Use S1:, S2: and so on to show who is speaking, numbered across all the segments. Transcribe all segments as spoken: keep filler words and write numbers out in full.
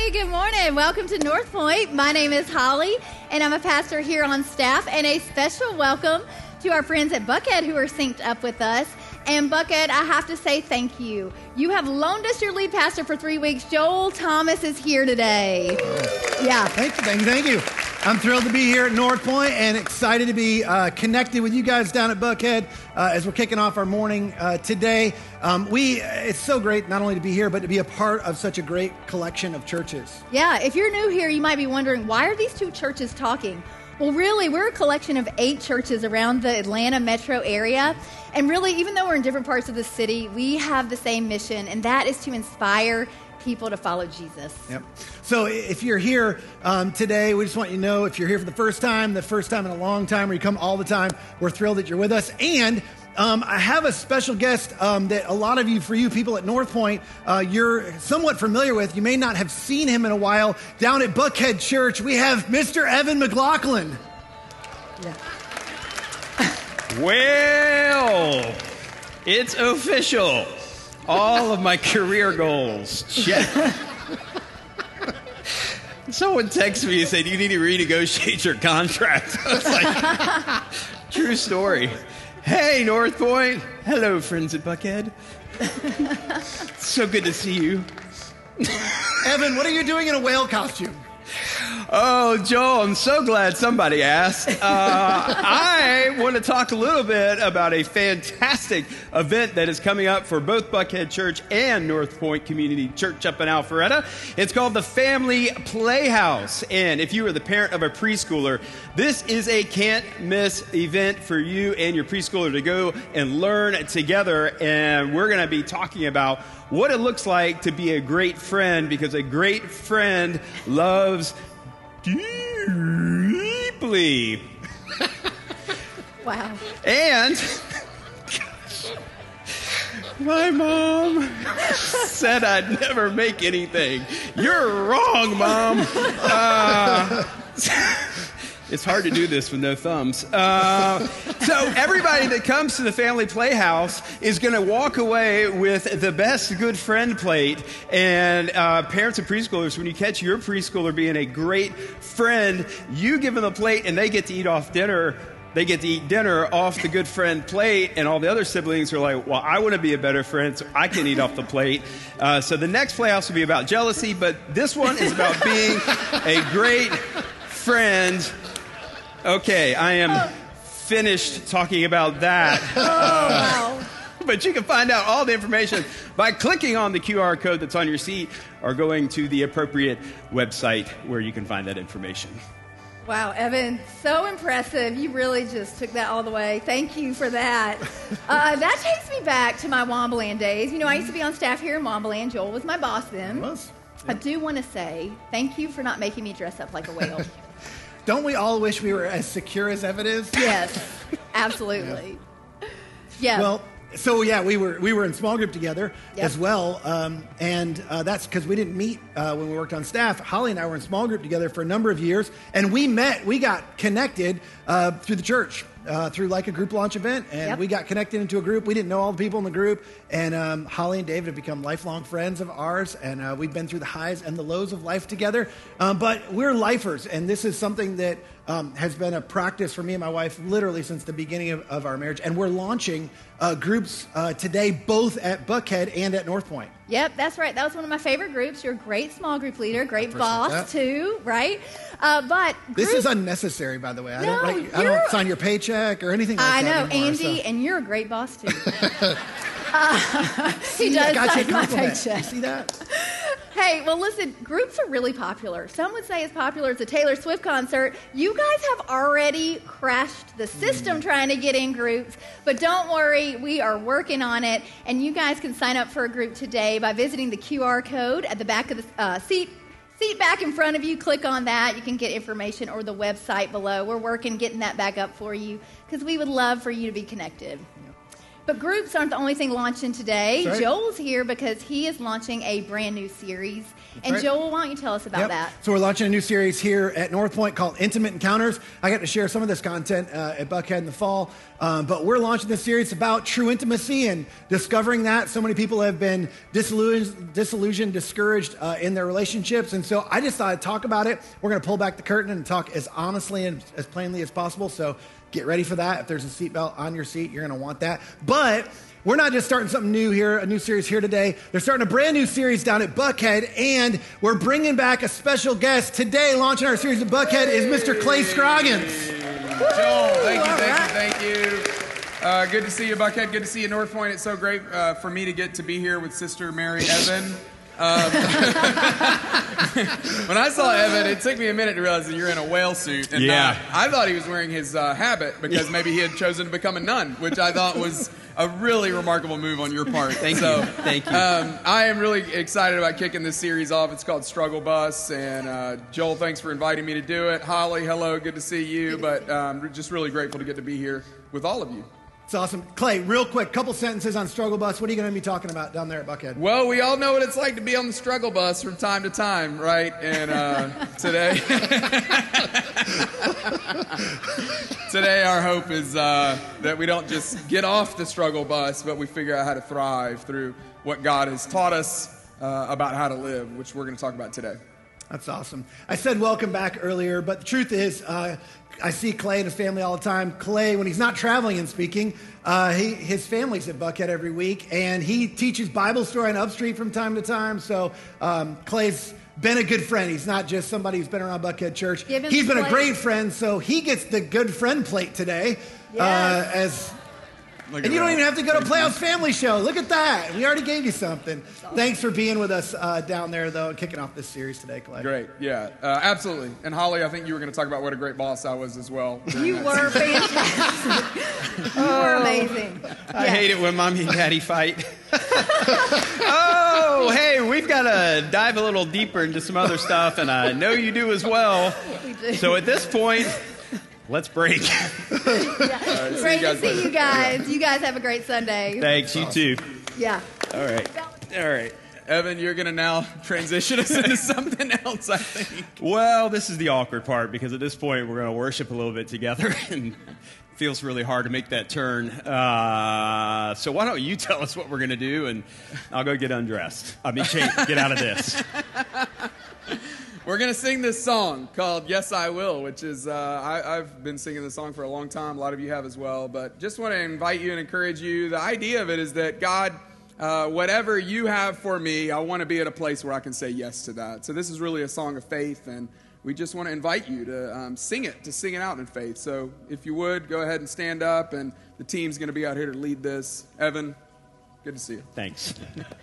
S1: Hey, good morning. Welcome to North Point. My name is Holly, and I'm a pastor here on staff. And a special welcome to our friends at Buckhead who are synced up with us. And Buckhead, I have to say thank you. You have loaned us your lead pastor for three weeks. Joel Thomas is here today. Yeah.
S2: Thank you, thank you, thank you. I'm thrilled to be here at North Point and excited to be uh, connected with you guys down at Buckhead uh, as we're kicking off our morning uh, today. Um, we it's so great not only to be here, but to be a part of such a great collection of churches.
S1: Yeah, if you're new here, you might be wondering, why are these two churches talking? Well, really, we're a collection of eight churches around the Atlanta metro area. And really, even though we're in different parts of the city, we have the same mission, and that is to inspire people to follow Jesus.
S2: Yep. So if you're here um, today, we just want you to know, if you're here for the first time, the first time in a long time, or you come all the time, we're thrilled that you're with us. And um, I have a special guest um, that a lot of you, for you people at North Point, uh, you're somewhat familiar with. You may not have seen him in a while. Down at Buckhead Church, we have Mister Evan McLaughlin.
S1: Yeah.
S3: Well, it's official. All of my career goals, check. Someone texted me and said, you need to renegotiate your contract. I was like, true story. Hey, North Point. Hello, friends at Buckhead. So good to see you.
S2: Evan, what are you doing in a whale costume?
S3: Oh, Joel, I'm so glad somebody asked. Uh, I want to talk a little bit about a fantastic event that is coming up for both Buckhead Church and North Point Community Church up in Alpharetta. It's called the Family Playhouse. And if you are the parent of a preschooler, this is a can't-miss event for you and your preschooler to go and learn together. And we're going to be talking about what it looks like to be a great friend, because a great friend loves deeply.
S1: Wow.
S3: And my mom said I'd never make anything. You're wrong, Mom. Uh, It's hard to do this with no thumbs. Uh, so everybody that comes to the Family Playhouse is going to walk away with the best good friend plate. And uh, parents of preschoolers, when you catch your preschooler being a great friend, you give them the plate and they get to eat off dinner. They get to eat dinner off the good friend plate, and all the other siblings are like, well, I want to be a better friend, so I can eat off the plate. Uh, so the next Playhouse will be about jealousy, but this one is about being a great friend. Okay, I am finished talking about that.
S1: Oh, wow.
S3: Uh, but you can find out all the information by clicking on the Q R code that's on your seat or going to the appropriate website where you can find that information.
S1: Wow, Evan, so impressive. You really just took that all the way. Thank you for that. Uh, that takes me back to my Wombaland days. You know, I used to be on staff here in Wombaland. Joel was my boss then.
S2: Was?
S1: I do want to say thank you for not making me dress up like a whale.
S2: Don't we all wish we were as secure as Evan is?
S1: Yes, absolutely. Yeah.
S2: Well, so yeah, we were we were in small group together
S1: Yep.
S2: as well, um, and uh, that's because we didn't meet uh, when we worked on staff. Holly and I were in small group together for a number of years, and we met, we got connected uh, through the church, uh, through like a group launch event, and
S1: Yep.
S2: we got connected into a group. We didn't know all the people in the group, and um, Holly and David have become lifelong friends of ours, and uh, we've been through the highs and the lows of life together. Um, but we're lifers, and this is something that um, has been a practice for me and my wife literally since the beginning of, of our marriage, and we're launching uh, groups uh, today, both at Buckhead and at North Point.
S1: Yep, that's right. That was one of my favorite groups. You're a great small group leader, great
S2: appreciate
S1: boss
S2: that.
S1: too, right? Uh, but
S2: This
S1: group-
S2: is unnecessary, by the way. I
S1: No,
S2: don't write, I
S1: you're-
S2: don't sign your paycheck or anything like
S1: I
S2: that
S1: know,
S2: anymore,
S1: Andy,
S2: so.
S1: and you're a great boss too. uh, he
S2: I
S1: does
S2: got you a
S1: sign my
S2: compliment.
S1: paycheck.
S2: You see that?
S1: Hey, well, listen, groups are really popular. Some would say as popular as a Taylor Swift concert. You guys have already crashed the system trying to get in groups, but don't worry, we are working on it, and you guys can sign up for a group today by visiting the Q R code at the back of the uh, seat. Seat back in front of you, click on that. You can get information, or the website below. We're working getting that back up for you because we would love for you to be connected. But groups aren't the only thing launching today.
S2: Right.
S1: Joel's here because he is launching a brand new series. And
S2: right.
S1: Joel, why don't you tell us about
S2: Yep.
S1: that?
S2: So we're launching a new series here at North Point called Intimate Encounters. I got to share some of this content uh, at Buckhead in the fall. Um, but we're launching this series about true intimacy and discovering that. So many people have been disillusioned, disillusioned discouraged uh, in their relationships. And so I just thought I'd talk about it. We're going to pull back the curtain and talk as honestly and as plainly as possible. So get ready for that. If there's a seatbelt on your seat, you're going to want that. But we're not just starting something new here, a new series here today. They're starting a brand new series down at Buckhead, and we're bringing back a special guest. Today, launching our series at Buckhead is Mister Clay Scroggins.
S4: Joel, thank you, thank you, thank you. Uh, good to see you, Buckhead. Good to see you, North Point. It's so great uh, for me to get to be here with Sister Mary Evan. Um, when I saw Evan, it took me a minute to realize that you're in a whale suit. And
S3: Yeah.
S4: uh, I thought he was wearing his uh, habit because maybe he had chosen to become a nun, which I thought was a really remarkable move on your part.
S3: Thank
S4: so,
S3: you. Thank you.
S4: Um, I am really excited about kicking this series off. It's called Struggle Bus. And uh, Joel, thanks for inviting me to do it. Holly, hello. Good to see you. But um, just really grateful to get to be here with all of you.
S2: It's awesome. Clay, real quick, couple sentences on Struggle Bus. What are you going to be talking about down there at Buckhead?
S4: Well, we all know what it's like to be on the struggle bus from time to time, right? And uh, today, today our hope is uh, that we don't just get off the struggle bus, but we figure out how to thrive through what God has taught us uh, about how to live, which we're going to talk about today.
S2: That's awesome. I said welcome back earlier, but the truth is, uh, I see Clay and his family all the time. Clay, when he's not traveling and speaking, uh, he, his family's at Buckhead every week, and he teaches Bible story on Upstreet from time to time. So um, Clay's been a good friend. He's not just somebody who's been around Buckhead Church.
S1: Give him
S2: He's been
S1: plate.
S2: a great friend, so he gets the good friend plate today.
S1: Yes.
S2: Uh, as
S4: Look
S2: And
S4: at
S2: you don't
S4: that.
S2: even have to go to Playhouse Family Show. Look at that. We already gave you something. Thanks for being with us uh, down there, though, and kicking off this series today, Clay.
S4: Great, yeah, uh, absolutely. And Holly, I think you were going to talk about what a great boss I was as well.
S1: You were fantastic. You were amazing.
S3: I
S1: Yeah.
S3: hate it when mommy and daddy fight. Oh, hey, we've got to dive a little deeper into some other stuff, and I know you do as well.
S1: We do.
S3: So at this point, let's break.
S1: Yeah.
S4: see
S1: Great
S4: you guys
S1: to see
S4: later.
S1: you guys. You guys have a great Sunday.
S3: Thanks, you too.
S1: Yeah.
S3: All right. All right.
S4: Evan, you're going to now transition us into something else, I think.
S3: Well, this is the awkward part because at this point we're going to worship a little bit together, and it feels really hard to make that turn. Uh, so why don't you tell us what we're going to do, and I'll go get undressed. I mean, change, get out of this.
S4: We're going to sing this song called Yes, I Will, which is, uh, I, I've been singing this song for a long time. A lot of you have as well. But just want to invite you and encourage you. The idea of it is that God, uh, whatever you have for me, I want to be at a place where I can say yes to that. So this is really a song of faith, and we just want to invite you to um, sing it, to sing it out in faith. So if you would, go ahead and stand up, and the team's going to be out here to lead this. Evan, good to see you.
S3: Thanks.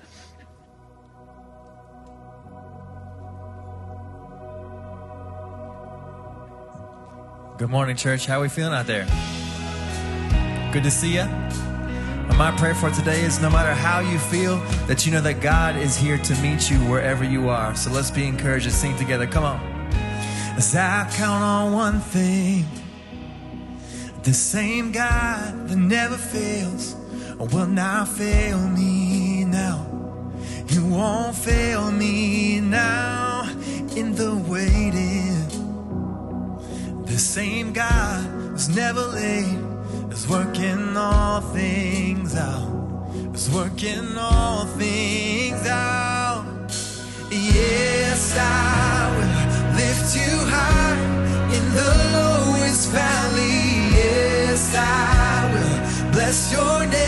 S5: Good morning, church. How are we feeling out there? Good to see you. And my prayer for today is no matter how you feel, that you know that God is here to meet you wherever you are. So let's be encouraged and sing together. Come on. As I count on one thing, the same God that never fails will not fail me now. He won't fail me now in the waiting. The same God who's never late is working all things out, is working all things out. Yes, I will lift you high in the lowest valley. Yes, I will bless your name.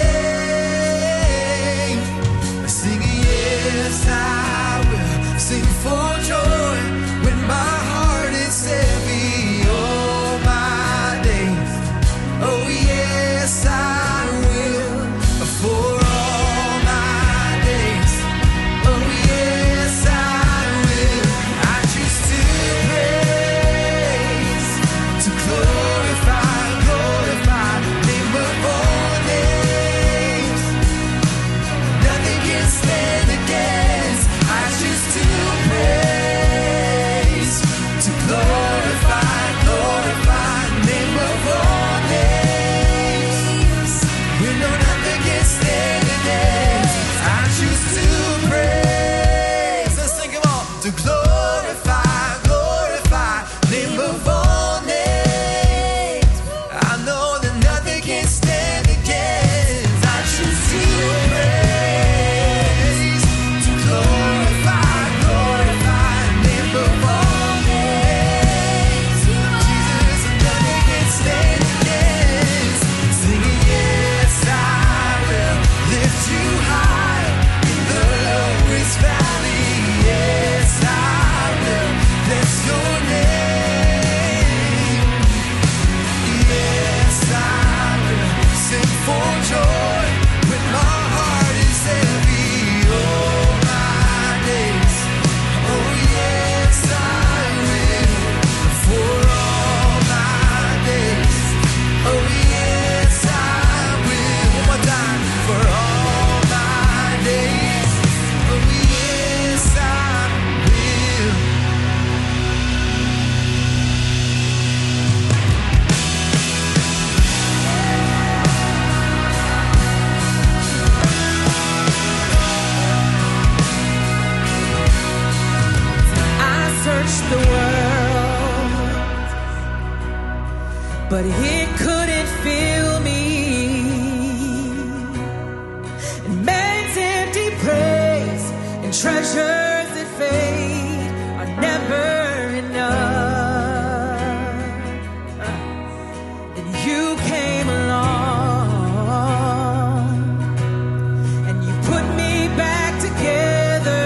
S5: Sing yes, I will sing for joy when my heart is heavy. Oh yes, I will, for all my days. Oh yes, I will. I choose to praise, to glorify, glorify the name of all names. Nothing can stand against. I choose to praise.
S6: but it couldn't fill me. And man's empty praise and treasures that fade are never enough. And you came along and you put me back together,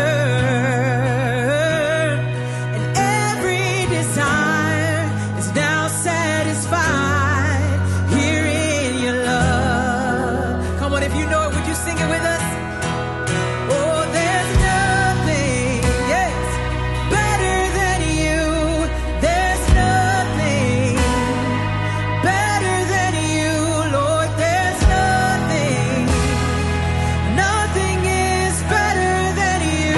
S6: and every desire is now satisfied here in your love. Come on, if you know it, would you sing it with us? Oh, there's nothing, yes, better than you. There's nothing better than you, Lord. There's nothing, nothing is better than you.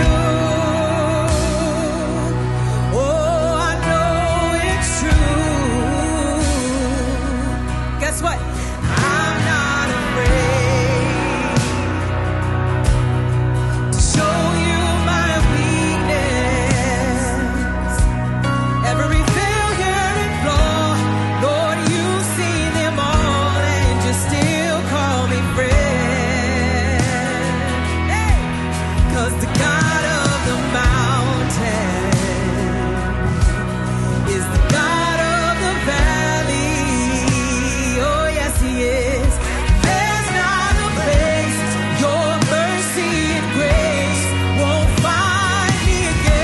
S6: Oh, I know it's true. Guess what? I'm not afraid to show you my weakness. Every failure and flaw, Lord, you see them all, and you still call me friend. Hey! 'Cause the God of the mountain is the God of the valley. Oh, yes, he is. There's not a place your mercy and grace won't find me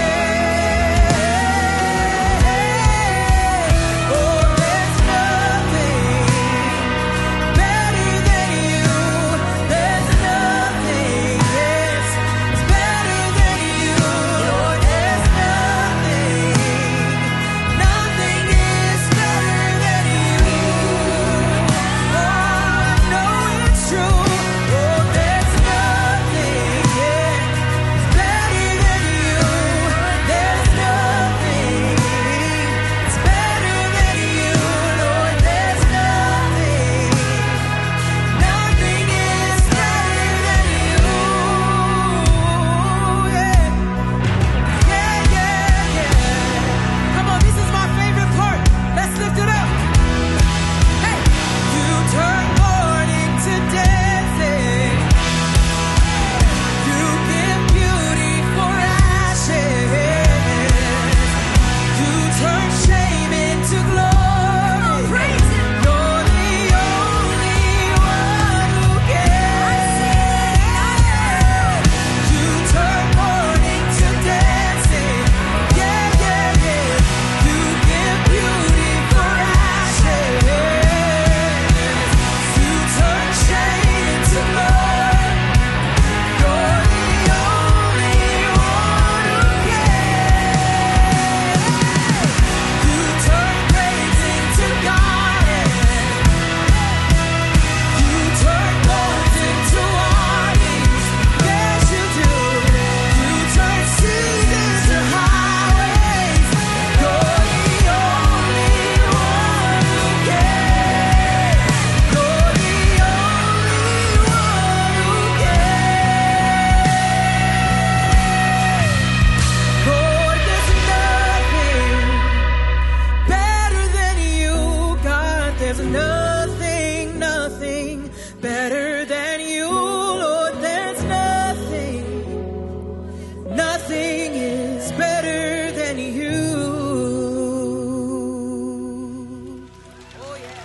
S6: again. Oh, there's nothing better than you. There's nothing, yes, it's better than you. Lord, there's nothing, nothing is better than you. Oh, I know it's true. Oh, there's nothing, yeah, it's better than you. There's nothing, it's better than you. Lord, there's nothing, nothing is better than you. Yeah. Yeah, yeah, yeah. Come on, this is my favorite part. Let's lift it up. Hey, you turn mourning to dancing. You give beauty for ashes. You turn shame into glory. You're the only one who can. You turn mourning to dancing. Yeah, yeah, yeah. You give beauty for ashes. You turn shame into glory. You're the only one who can. You turn praise into garden. You turn gold into armies. Yes, you do. You turn seas into highways. You're the only one who can. You're the only one who can. Lord, there's nothing better than you, God. There's nothing, nothing better than you, Lord. There's nothing, nothing is better than you. Oh, yeah.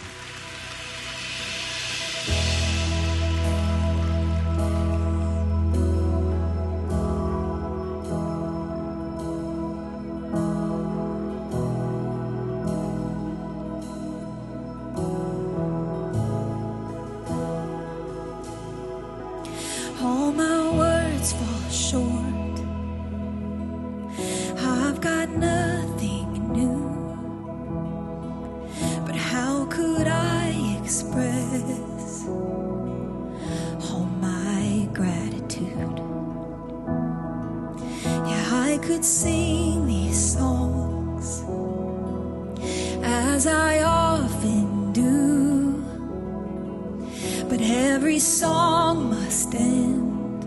S6: All my words fall short. I've got nothing new. But how could I express all my gratitude? Yeah, I could sing these songs as I often do, but every song must end,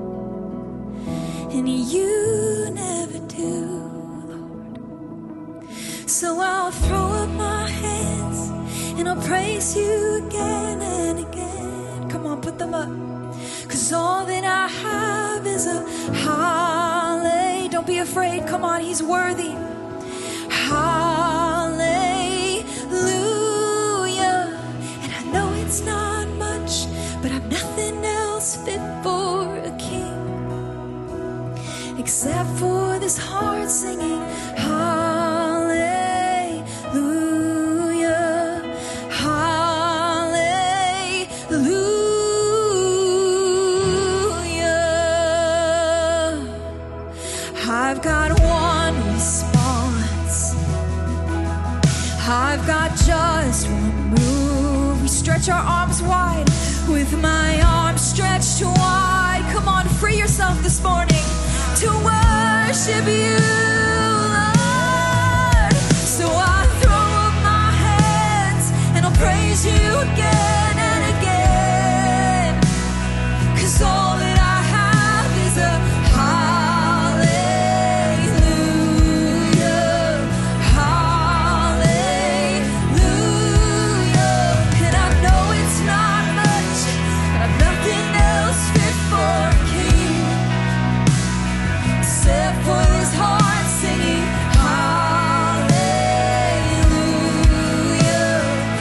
S6: and you never do, Lord. So I'll throw up my hands and I'll praise you again and again. Come on, put them up. Cause all that I have is a hallelujah. Don't be afraid. Come on, he's worthy. Hallelujah. And I know it's not much, but I've nothing else fit for a king except for this heart singing hallelujah, hallelujah. I've got one response, I've got just one move. We stretch our arms wide with my arms stretched wide. Come on, free yourself this morning to worship you, Lord. So I throw up my hands and I'll praise you again and again. Cause all that I have is a hallelujah, hallelujah. And I know it's not much, but I've nothing else fit for a king except for this heart singing hallelujah,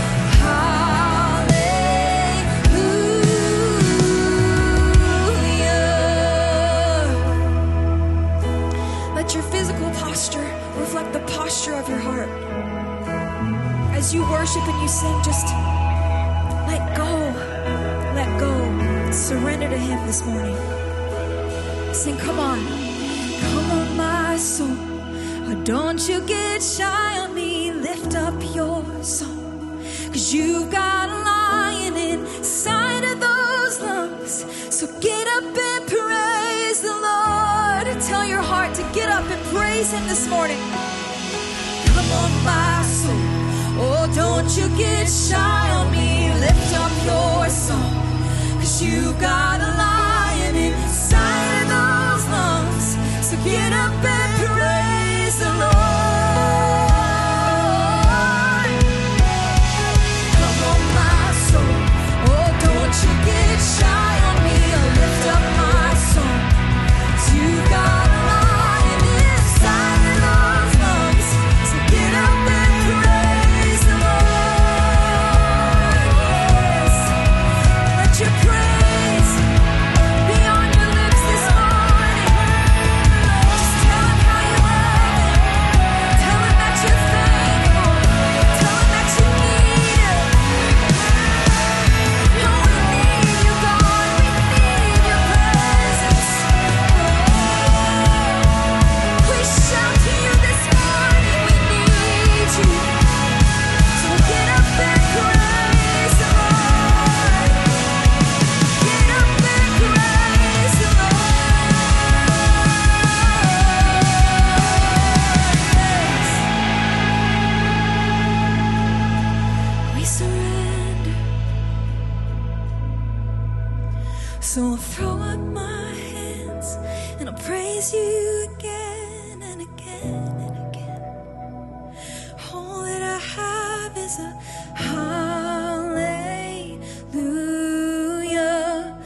S6: hallelujah. Let your physical posture reflect the posture of your heart. As you worship and you sing, just let go, let go, surrender to him this morning. Sing, come on. Come on, my soul, oh, don't you get shy on me. Lift up your song, cause you've got a lion inside of those lungs. So get up and praise the Lord. Tell your heart to get up and praise him this morning. Come on, my soul, oh, don't you get shy on me. Lift up your song, cause you've got a lion inside of those lungs. So get up and praise the Lord. Come on, my soul, oh, don't you get shy on me. I'll lift up my song. You got a lion inside of those lungs. So get up and praise the Lord. Yes. Let your praise be on your lips this morning. Just tell him how you love him. Tell him that you're thankful. Tell him that you need him. Oh, we need you, God. We need your presence. We shout to you this morning. We need you. So get up and praise the Lord. Get up and praise the Lord. We surrender. So I'll throw up my hands and I'll praise you again and again and again. All that I have is a hallelujah,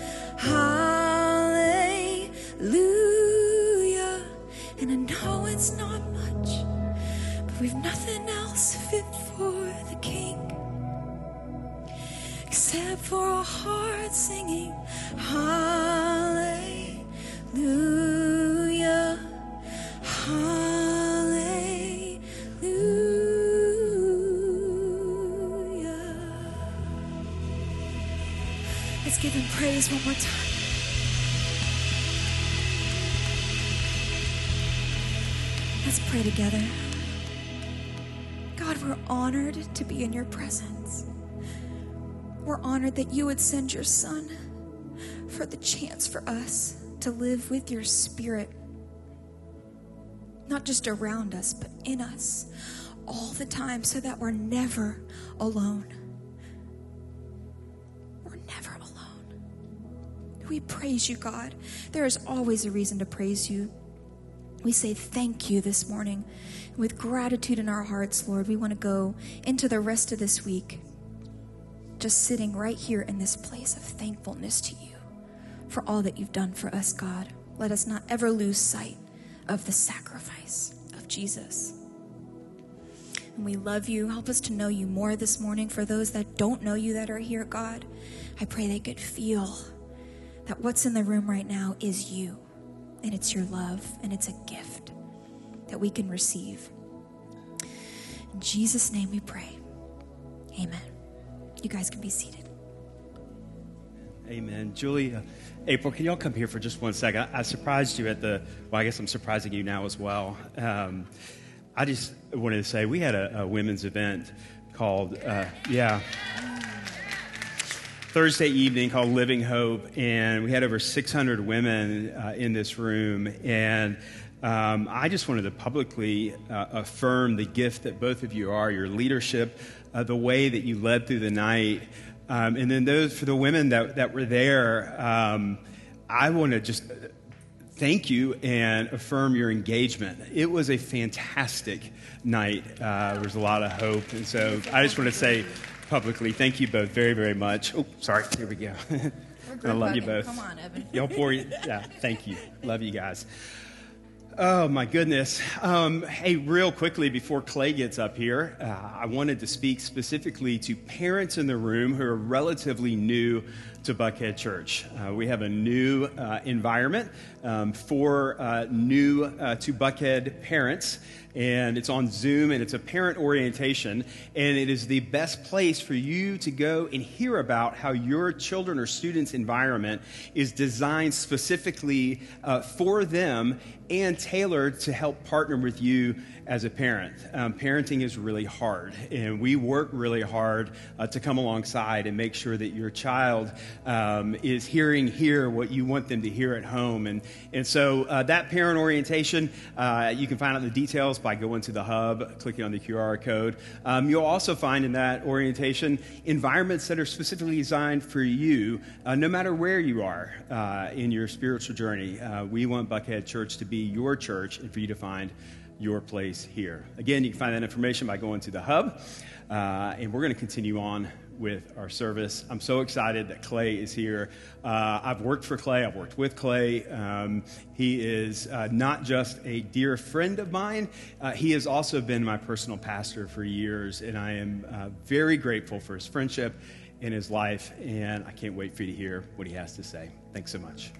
S6: hallelujah. And I know it's not much, but we've nothing else fit for the King except for a heart singing hallelujah, hallelujah. Let's give him praise one more time. Let's pray together. God, we're honored to be in your presence. We're honored that you would send your son for the chance for us to live with your spirit, not just around us, but in us all the time, so that we're never alone. We're never alone. We praise you, God. There is always a reason to praise you. We say thank you this morning. With gratitude in our hearts, Lord, we want to go into the rest of this week.
S7: just sitting right here in this place of thankfulness to you for all that you've done for us, God. Let us not ever lose sight of the sacrifice of Jesus. And we love you. Help us to know you more this morning. For those that don't know you that are here, God, I pray they could feel that what's in the room right now is you, and it's your love, and it's a gift that we can receive. In Jesus' name we pray. Amen. You guys can be seated.
S8: Amen. Julie, uh, April, can y'all come here for just one second? I, I surprised you at the, well, I guess I'm surprising you now as well. Um, I just wanted to say we had a, a women's event called, uh, yeah, Thursday evening called Living Hope, and we had over six hundred women uh, in this room, and um, I just wanted to publicly uh, affirm the gift that both of you are, your leadership, uh, the way that you led through the night, um, and then those for the women that, that were there, um, I want to just thank you and affirm your engagement. It was a fantastic night. Uh, there was a lot of hope, and so I just want to say publicly, thank you both very, very much. Oh, sorry. Here we go. I love you both.
S7: Come on, Evan.
S8: Y'all pour you. Yeah, thank you. Love you guys. Oh, my goodness. Um, hey, real quickly before Clay gets up here, uh, I wanted to speak specifically to parents in the room who are relatively new to Buckhead Church. Uh, we have a new uh, environment um, for uh, new uh, to Buckhead parents, and it's on Zoom, and it's a parent orientation, and it is the best place for you to go and hear about how your children or students' environment is designed specifically uh, for them and tailored to help partner with you as a parent. Um, parenting is really hard, and we work really hard uh, to come alongside and make sure that your child um, is hearing here what you want them to hear at home. And, and so uh, that parent orientation, uh, you can find out the details by going to the hub, clicking on the Q R code. Um, you'll also find in that orientation environments that are specifically designed for you, uh, no matter where you are uh, in your spiritual journey. Uh, we want Buckhead Church to be your church and for you to find your place here. Again, you can find that information by going to the hub, uh, and we're going to continue on with our service. I'm so excited that Clay is here. Uh, I've worked for Clay. I've worked with Clay. Um, he is uh, not just a dear friend of mine. Uh, he has also been my personal pastor for years, and I am uh, very grateful for his friendship in his life, and I can't wait for you to hear what he has to say. Thanks so much.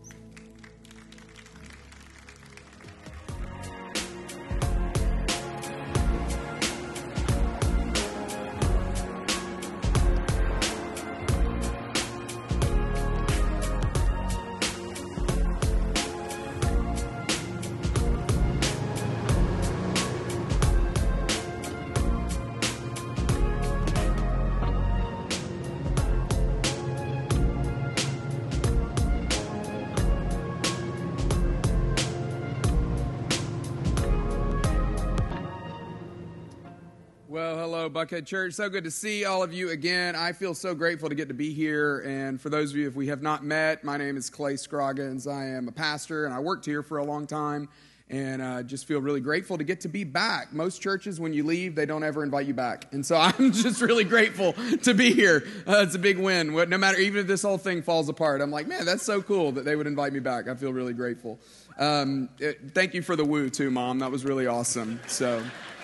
S4: Buckhead Church. So good to see all of you again. I feel so grateful to get to be here. And for those of you, if we have not met, my name is Clay Scroggins. I am a pastor, and I worked here for a long time. And I uh, just feel really grateful to get to be back. Most churches, when you leave, they don't ever invite you back. And so I'm just really grateful to be here. Uh, it's a big win. No matter, even if this whole thing falls apart, I'm like, man, that's so cool that they would invite me back. I feel really grateful. Um, it, thank you for the woo, too, Mom. That was really awesome. So...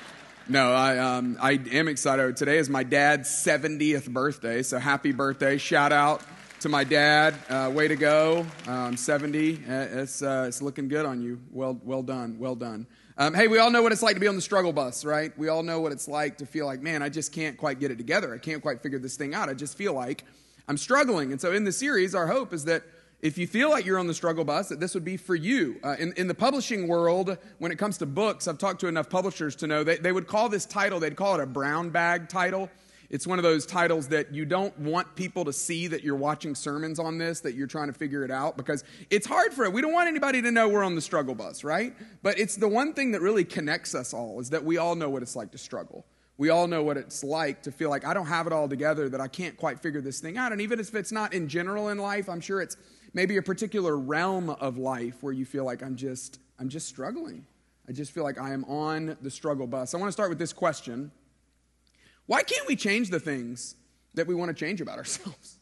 S4: No, I um, I am excited. Today is my dad's seventieth birthday, so happy birthday. Shout out to my dad. Uh, way to go. Um, seventy. It's, uh, it's looking good on you. Well, well done. Well done. Um, hey, we all know what it's like to be on the struggle bus, right? We all know what it's like to feel like, man, I just can't quite get it together. I can't quite figure this thing out. I just feel like I'm struggling. And so in the series, our hope is that if you feel like you're on the struggle bus, that this would be for you. Uh, in, in the publishing world, when it comes to books, I've talked to enough publishers to know that they would call this title, they'd call it a brown bag title. It's one of those titles that you don't want people to see that you're watching sermons on this, that you're trying to figure it out, because it's hard for it. We don't want anybody to know we're on the struggle bus, right? But it's the one thing that really connects us all, is that we all know what it's like to struggle. We all know what it's like to feel like I don't have it all together, that I can't quite figure this thing out. And even if it's not in general in life, I'm sure it's maybe a particular realm of life where you feel like I'm just, I'm just struggling. I just feel like I am on the struggle bus. I want to start with this question. Why can't we change the things that we want to change about ourselves?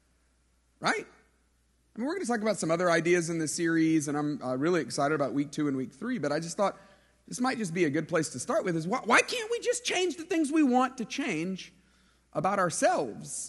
S4: Right? I mean, we're going to talk about some other ideas in this series, and I'm uh, really excited about week two and week three, but I just thought this might just be a good place to start with is why, why can't we just change the things we want to change about ourselves?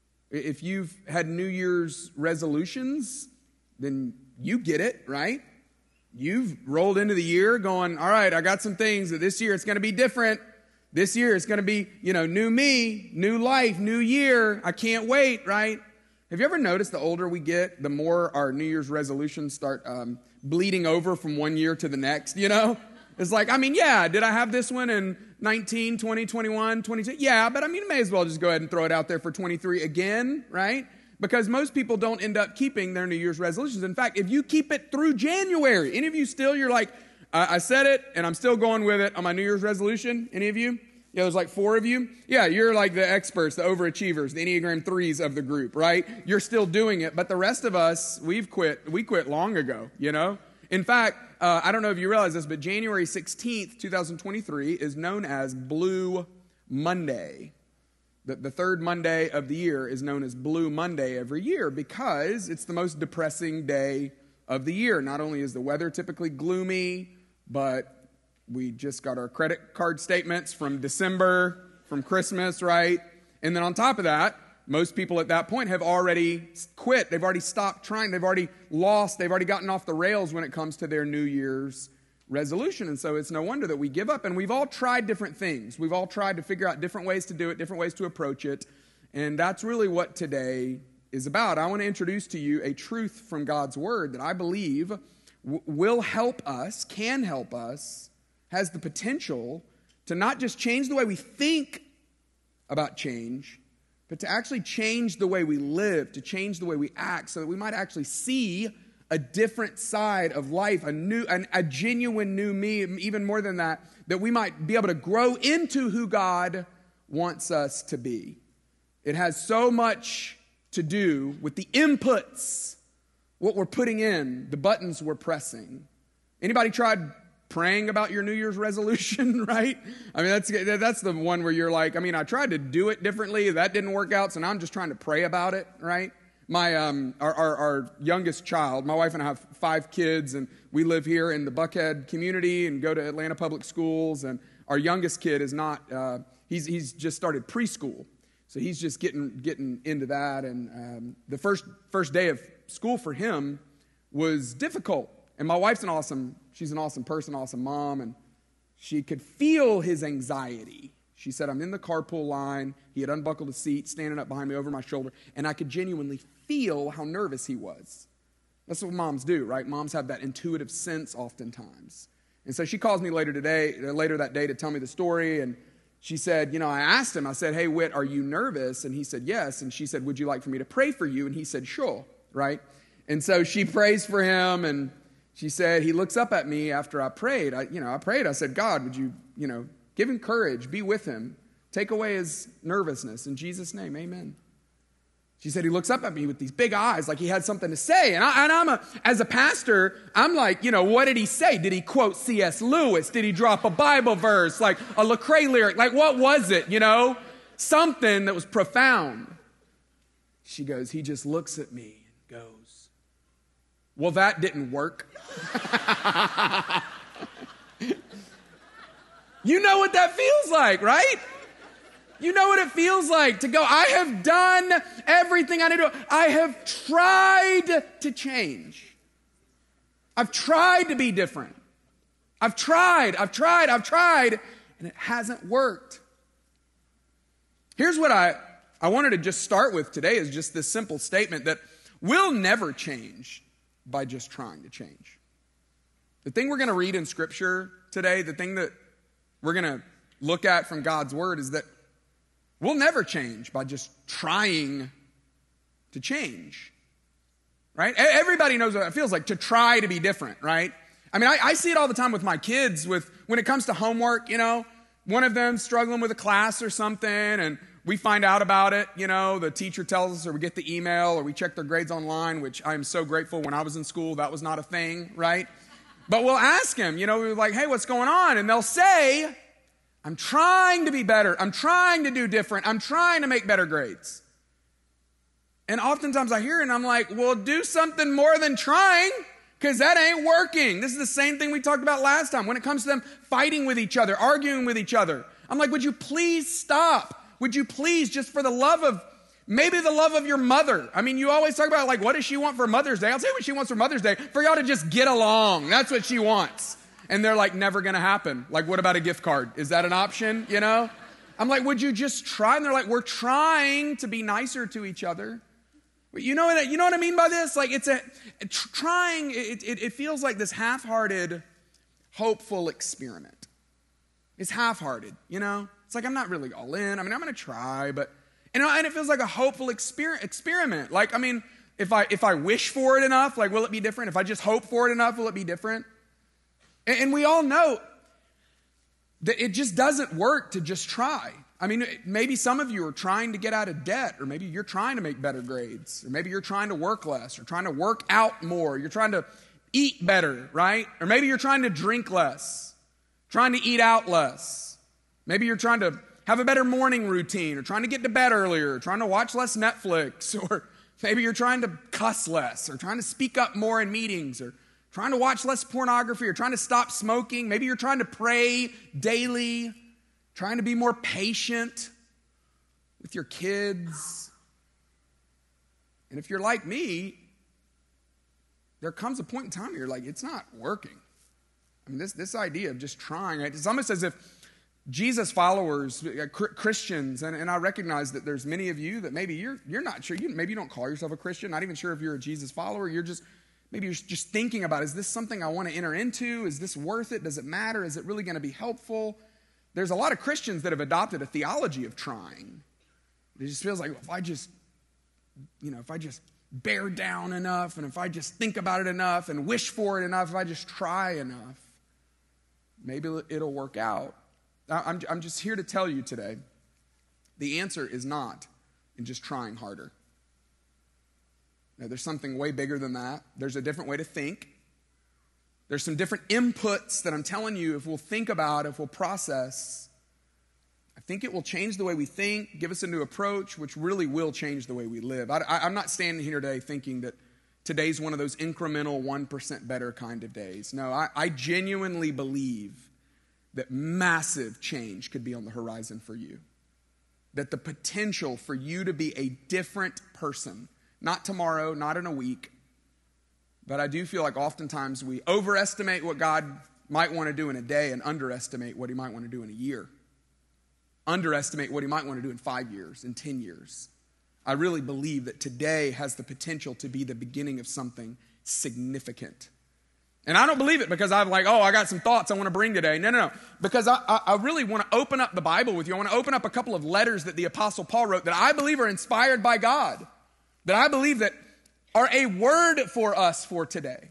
S4: If you've had New Year's resolutions, then you get it, right? You've rolled into the year going, all right, I got some things that this year it's going to be different. This year it's going to be, you know, new me, new life, new year. I can't wait, right? Have you ever noticed the older we get, the more our New Year's resolutions start um, bleeding over from one year to the next, you know? It's like, I mean, yeah, did I have this one in nineteen, twenty, twenty-one, twenty-two? Yeah, but I mean, may as well just go ahead and throw it out there for twenty-three again, right? Because most people don't end up keeping their New Year's resolutions. In fact, if you keep it through January, any of you still, you're like, I, I said it and I'm still going with it on my New Year's resolution? Any of you? Yeah, there's like four of you. Yeah, you're like the experts, the overachievers, the Enneagram threes of the group, right? You're still doing it. But the rest of us, we've quit. We quit long ago, you know? In fact, uh, I don't know if you realize this, but January sixteenth, twenty twenty-three is known as Blue Monday. The, the third Monday of the year is known as Blue Monday every year because it's the most depressing day of the year. Not only is the weather typically gloomy, but we just got our credit card statements from December, from Christmas, right? And then on top of that, most people at that point have already quit. They've already stopped trying. They've already lost. They've already gotten off the rails when it comes to their New Year's resolution. And so it's no wonder that we give up. And we've all tried different things. We've all tried to figure out different ways to do it, different ways to approach it. And that's really what today is about. I want to introduce to you a truth from God's Word that I believe w- will help us, can help us, has the potential to not just change the way we think about change, but to actually change the way we live, to change the way we act, so that we might actually see a different side of life, a new, an, a genuine new me, even more than that, that we might be able to grow into who God wants us to be. It has so much to do with the inputs, what we're putting in, the buttons we're pressing. Anybody tried praying about your New Year's resolution, right? I mean, that's that's the one where you're like, I mean, I tried to do it differently. That didn't work out, so now I'm just trying to pray about it, right? My um, our, our, our youngest child, my wife and I have five kids, and we live here in the Buckhead community and go to Atlanta Public Schools, and our youngest kid is not, uh, he's he's just started preschool, so he's just getting getting into that, and um, the first first day of school for him was difficult. And my wife's an awesome, she's an awesome person, awesome mom, and she could feel his anxiety. She said, I'm in the carpool line. He had unbuckled his seat, standing up behind me over my shoulder, and I could genuinely feel how nervous he was. That's what moms do, right? Moms have that intuitive sense oftentimes. And so she calls me later today, later that day to tell me the story, and she said, you know, I asked him, I said, hey, Whit, are you nervous? And he said, yes. And she said, would you like for me to pray for you? And he said, sure, right? And so she prays for him, and she said, he looks up at me after I prayed. I, you know, I prayed. I said, God, would you, you know, give him courage, be with him, take away his nervousness. In Jesus' name, amen. She said, he looks up at me with these big eyes like he had something to say. And, I, and I'm a, as a pastor, I'm like, you know, what did he say? Did he quote C S Lewis? Did he drop a Bible verse, like a Lecrae lyric? Like, what was it, you know? Something that was profound. She goes, he just looks at me and goes, well, that didn't work. You know what that feels like, right? You know what it feels like to go, I have done everything I need to do. I have tried to change. I've tried to be different. I've tried, I've tried, I've tried, and it hasn't worked. Here's what I, I wanted to just start with today is just this simple statement that we'll never change by just trying to change. The thing we're going to read in Scripture today, the thing that we're going to look at from God's Word is that we'll never change by just trying to change, right? Everybody knows what it feels like to try to be different, right? I mean, I, I see it all the time with my kids with when it comes to homework, you know, one of them struggling with a class or something, and we find out about it, you know, the teacher tells us, or we get the email, or we check their grades online, which I am so grateful. When I was in school, that was not a thing, right? But we'll ask them, you know, we're like, hey, what's going on? And they'll say, I'm trying to be better. I'm trying to do different. I'm trying to make better grades. And oftentimes I hear it and I'm like, well, do something more than trying, because that ain't working. This is the same thing we talked about last time when it comes to them fighting with each other, arguing with each other. I'm like, would you please stop? Would you please, just for the love of, maybe the love of your mother. I mean, you always talk about, like, what does she want for Mother's Day? I'll tell you what she wants for Mother's Day. For y'all to just get along. That's what she wants. And they're like, never going to happen. Like, what about a gift card? Is that an option, you know? I'm like, would you just try? And they're like, we're trying to be nicer to each other. But you know what, you know what I mean by this? Like, it's a, trying, it, it, it feels like this half-hearted, hopeful experiment. It's half-hearted, you know? It's like, I'm not really all in. I mean, I'm going to try, but, you know, and it feels like a hopeful exper- experiment. Like, I mean, if I if I wish for it enough, like, will it be different? If I just hope for it enough, will it be different? And, and we all know that it just doesn't work to just try. I mean, maybe some of you are trying to get out of debt, or maybe you're trying to make better grades, or maybe you're trying to work less, or trying to work out more. You're trying to eat better, right? Or maybe you're trying to drink less, trying to eat out less. Maybe you're trying to have a better morning routine, or trying to get to bed earlier, or trying to watch less Netflix, or maybe you're trying to cuss less, or trying to speak up more in meetings, or trying to watch less pornography, or trying to stop smoking. Maybe you're trying to pray daily, trying to be more patient with your kids. And if you're like me, there comes a point in time where you're like, it's not working. I mean, this, this idea of just trying, it's almost as if Jesus followers, Christians, and, and I recognize that there's many of you that maybe you're you're not sure, you, maybe you don't call yourself a Christian, not even sure if you're a Jesus follower. You're just, maybe you're just thinking about, is this something I want to enter into? Is this worth it? Does it matter? Is it really going to be helpful? There's a lot of Christians that have adopted a theology of trying. It just feels like, if I just, you know, if I just bear down enough, and if I just think about it enough and wish for it enough, if I just try enough, maybe it'll work out. I'm, I'm just here to tell you today, the answer is not in just trying harder. Now, there's something way bigger than that. There's a different way to think. There's some different inputs that I'm telling you, if we'll think about, if we'll process, I think it will change the way we think, give us a new approach, which really will change the way we live. I, I, I'm not standing here today thinking that today's one of those incremental one percent better kind of days. No, I, I genuinely believe that massive change could be on the horizon for you. That the potential for you to be a different person, not tomorrow, not in a week, but I do feel like oftentimes we overestimate what God might want to do in a day and underestimate what he might want to do in a year. Underestimate what he might want to do in five years, in ten years. I really believe that today has the potential to be the beginning of something significant. And I don't believe it because I'm like, oh, I got some thoughts I want to bring today. No, no, no. Because I, I, I really want to open up the Bible with you. I want to open up a couple of letters that the Apostle Paul wrote that I believe are inspired by God. That I believe that are a word for us for today.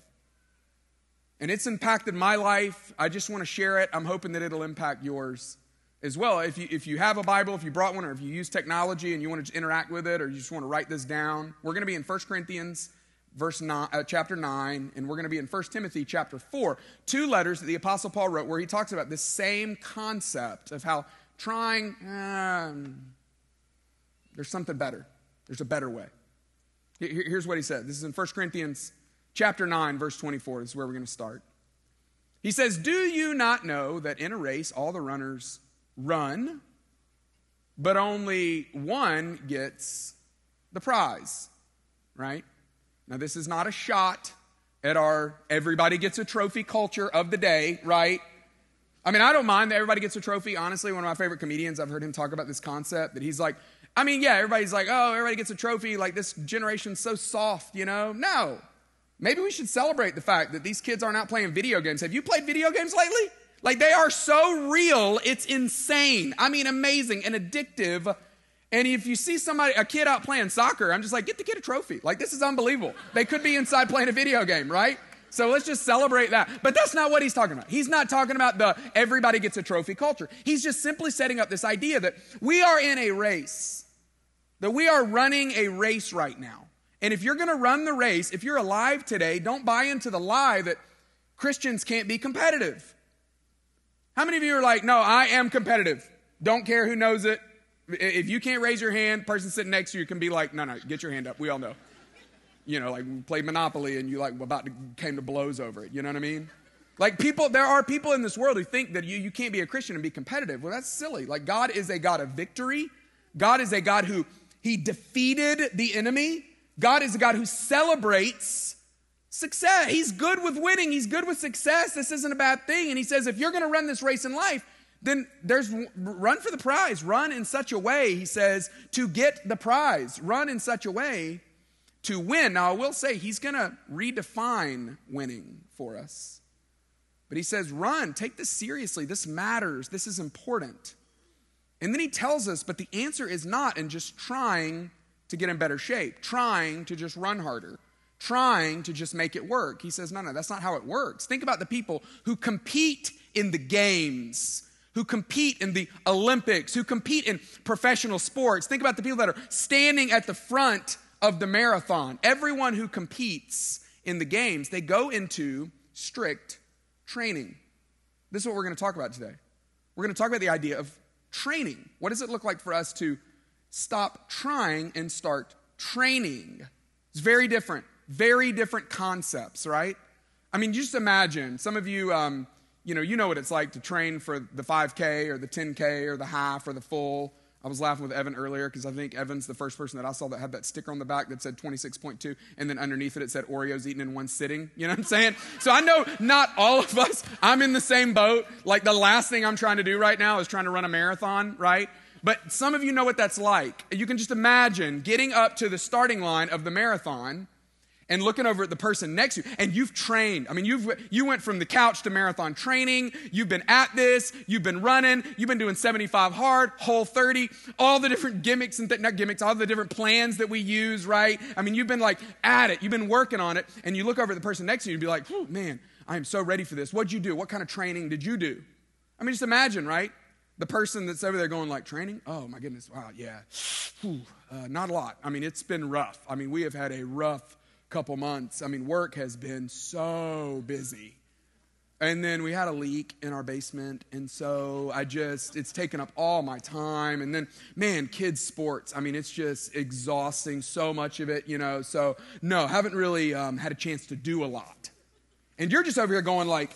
S4: And it's impacted my life. I just want to share it. I'm hoping that it'll impact yours as well. If you, if you have a Bible, if you brought one, or if you use technology and you want to interact with it, or you just want to write this down, we're going to be in First Corinthians Verse nine, uh, chapter nine, and we're going to be in First Timothy chapter four. Two letters that the Apostle Paul wrote where he talks about this same concept of how trying, um, there's something better. There's a better way. Here, here's what he said. This is in First Corinthians chapter nine, verse twenty-four. This is where we're going to start. He says, do you not know that in a race all the runners run, but only one gets the prize, right? Now, this is not a shot at our everybody gets a trophy culture of the day, right? I mean, I don't mind that everybody gets a trophy. Honestly, one of my favorite comedians, I've heard him talk about this concept that he's like, I mean, yeah, everybody's like, oh, everybody gets a trophy. Like, this generation's so soft, you know? No. Maybe we should celebrate the fact that these kids aren't out playing video games. Have you played video games lately? Like, they are so real, it's insane. I mean, amazing and addictive. And if you see somebody, a kid out playing soccer, I'm just like, get the kid a trophy. Like, this is unbelievable. They could be inside playing a video game, right? So let's just celebrate that. But that's not what he's talking about. He's not talking about the everybody gets a trophy culture. He's just simply setting up this idea that we are in a race, that we are running a race right now. And if you're going to run the race, if you're alive today, don't buy into the lie that Christians can't be competitive. How many of you are like, no, I am competitive. Don't care who knows it. If you can't raise your hand, person sitting next to you can be like, no, no, get your hand up. We all know. You know, like we played Monopoly and you like about to came to blows over it. You know what I mean? Like people, there are people in this world who think that you, you can't be a Christian and be competitive. Well, that's silly. Like God is a God of victory. God is a God who, he defeated the enemy. God is a God who celebrates success. He's good with winning. He's good with success. This isn't a bad thing. And he says, if you're going to run this race in life, then there's run for the prize. Run in such a way, he says, to get the prize. Run in such a way to win. Now, I will say he's going to redefine winning for us. But he says, run, take this seriously. This matters. This is important. And then he tells us, but the answer is not in just trying to get in better shape, trying to just run harder, trying to just make it work. He says, no, no, that's not how it works. Think about the people who compete in the games, who compete in the Olympics, who compete in professional sports. Think about the people that are standing at the front of the marathon. Everyone who competes in the games, they go into strict training. This is what we're going to talk about today. We're going to talk about the idea of training. What does it look like for us to stop trying and start training? It's very different, very different concepts, right? I mean, just imagine, some of you, um, you know, you know what it's like to train for the five K or the ten K or the half or the full. I was laughing with Evan earlier because I think Evan's the first person that I saw that had that sticker on the back that said twenty-six point two, and then underneath it, it said Oreos eaten in one sitting. You know what I'm saying? So I know not all of us, I'm in the same boat. Like the last thing I'm trying to do right now is trying to run a marathon, right? But some of you know what that's like. You can just imagine getting up to the starting line of the marathon and looking over at the person next to you, and you've trained. I mean, you've you went from the couch to marathon training. You've been at this. You've been running. You've been doing seventy-five hard, whole thirty, all the different gimmicks and th- not gimmicks, all the different plans that we use, right? I mean, you've been like at it. You've been working on it, and you look over at the person next to you and be like, oh, man, I am so ready for this. What'd you do? What kind of training did you do? I mean, just imagine, right? The person that's over there going like, training? Oh, my goodness. Wow, yeah. Whew, uh, not a lot. I mean, it's been rough. I mean, we have had a rough couple months. I mean, work has been so busy. And then we had a leak in our basement, and so I just, it's taken up all my time. And then, man, kids' sports, I mean, it's just exhausting, so much of it, you know. So, no, haven't really um, had a chance to do a lot. And you're just over here going like,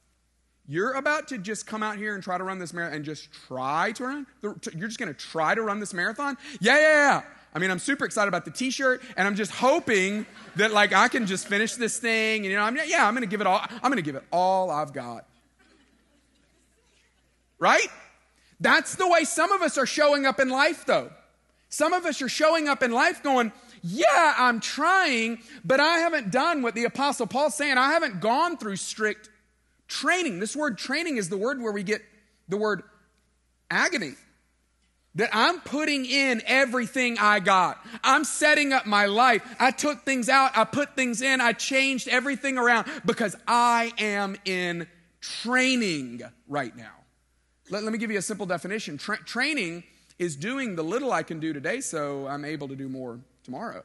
S4: you're about to just come out here and try to run this marathon and just try to run? You're just going to try to run this marathon? Yeah, yeah, yeah. I mean, I'm super excited about the t-shirt, and I'm just hoping that, like, I can just finish this thing. And, you know, I'm, yeah, I'm going to give it all. I'm going to give it all I've got. Right? That's the way some of us are showing up in life, though. Some of us are showing up in life going, yeah, I'm trying, but I haven't done what the Apostle Paul's saying. I haven't gone through strict training. This word training is the word where we get the word agony. That I'm putting in everything I got. I'm setting up my life. I took things out. I put things in. I changed everything around because I am in training right now. Let, let me give you a simple definition. Tra- training is doing the little I can do today so I'm able to do more tomorrow.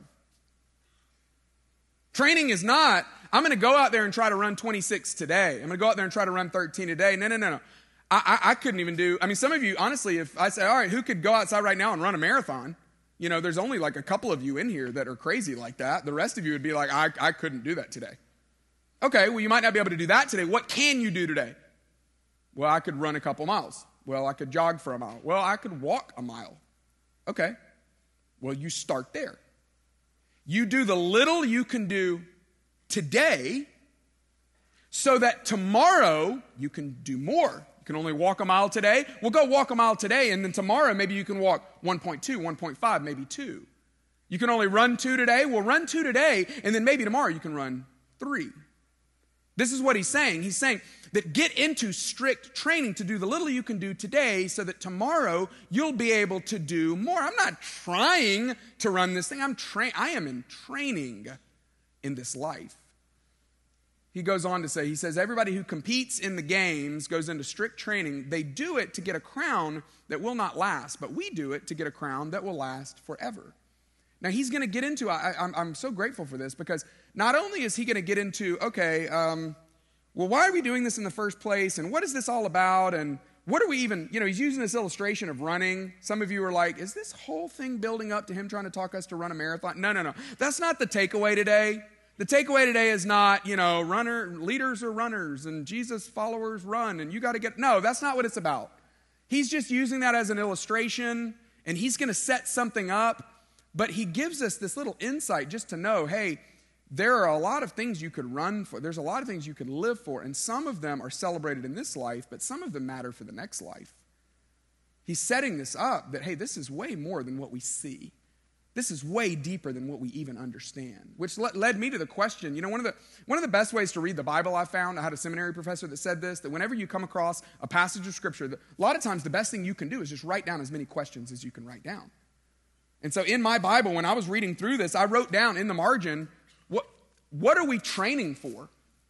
S4: Training is not, I'm going to go out there and try to run twenty-six today. I'm going to go out there and try to run thirteen today. No, no, no, no. I, I, I couldn't even do, I mean, some of you, honestly, if I say, all right, who could go outside right now and run a marathon? You know, there's only like a couple of you in here that are crazy like that. The rest of you would be like, I, I couldn't do that today. Okay, well, you might not be able to do that today. What can you do today? Well, I could run a couple miles. Well, I could jog for a mile. Well, I could walk a mile. Okay, well, you start there. You do the little you can do today so that tomorrow you can do more. You can only walk a mile today. Well, go walk a mile today, and then tomorrow maybe you can walk one point two, one point five, maybe two. You can only run two today. Well, run two today, and then maybe tomorrow you can run three. This is what he's saying. He's saying that get into strict training to do the little you can do today so that tomorrow you'll be able to do more. I'm not trying to run this thing. I'm tra- I am in training in this life. He goes on to say, he says, everybody who competes in the games goes into strict training. They do it to get a crown that will not last, but we do it to get a crown that will last forever. Now, he's going to get into, I, I'm, I'm so grateful for this because not only is he going to get into, okay, um, well, why are we doing this in the first place? And what is this all about? And what are we even, you know, he's using this illustration of running. Some of you are like, is this whole thing building up to him trying to talk us to run a marathon? No, no, no. That's not the takeaway today. The takeaway today is not, you know, runner, leaders are runners and Jesus followers run and you got to get, no, that's not what it's about. He's just using that as an illustration and he's going to set something up, but he gives us this little insight just to know, hey, there are a lot of things you could run for. There's a lot of things you could live for, and some of them are celebrated in this life, but some of them matter for the next life. He's setting this up that, hey, this is way more than what we see. This is way deeper than what we even understand, which le- led me to the question, you know, one of the one of the best ways to read the Bible I found, I had a seminary professor that said this, that whenever you come across a passage of Scripture, that a lot of times the best thing you can do is just write down as many questions as you can write down. And so in my Bible, when I was reading through this, I wrote down in the margin, What what are we training for?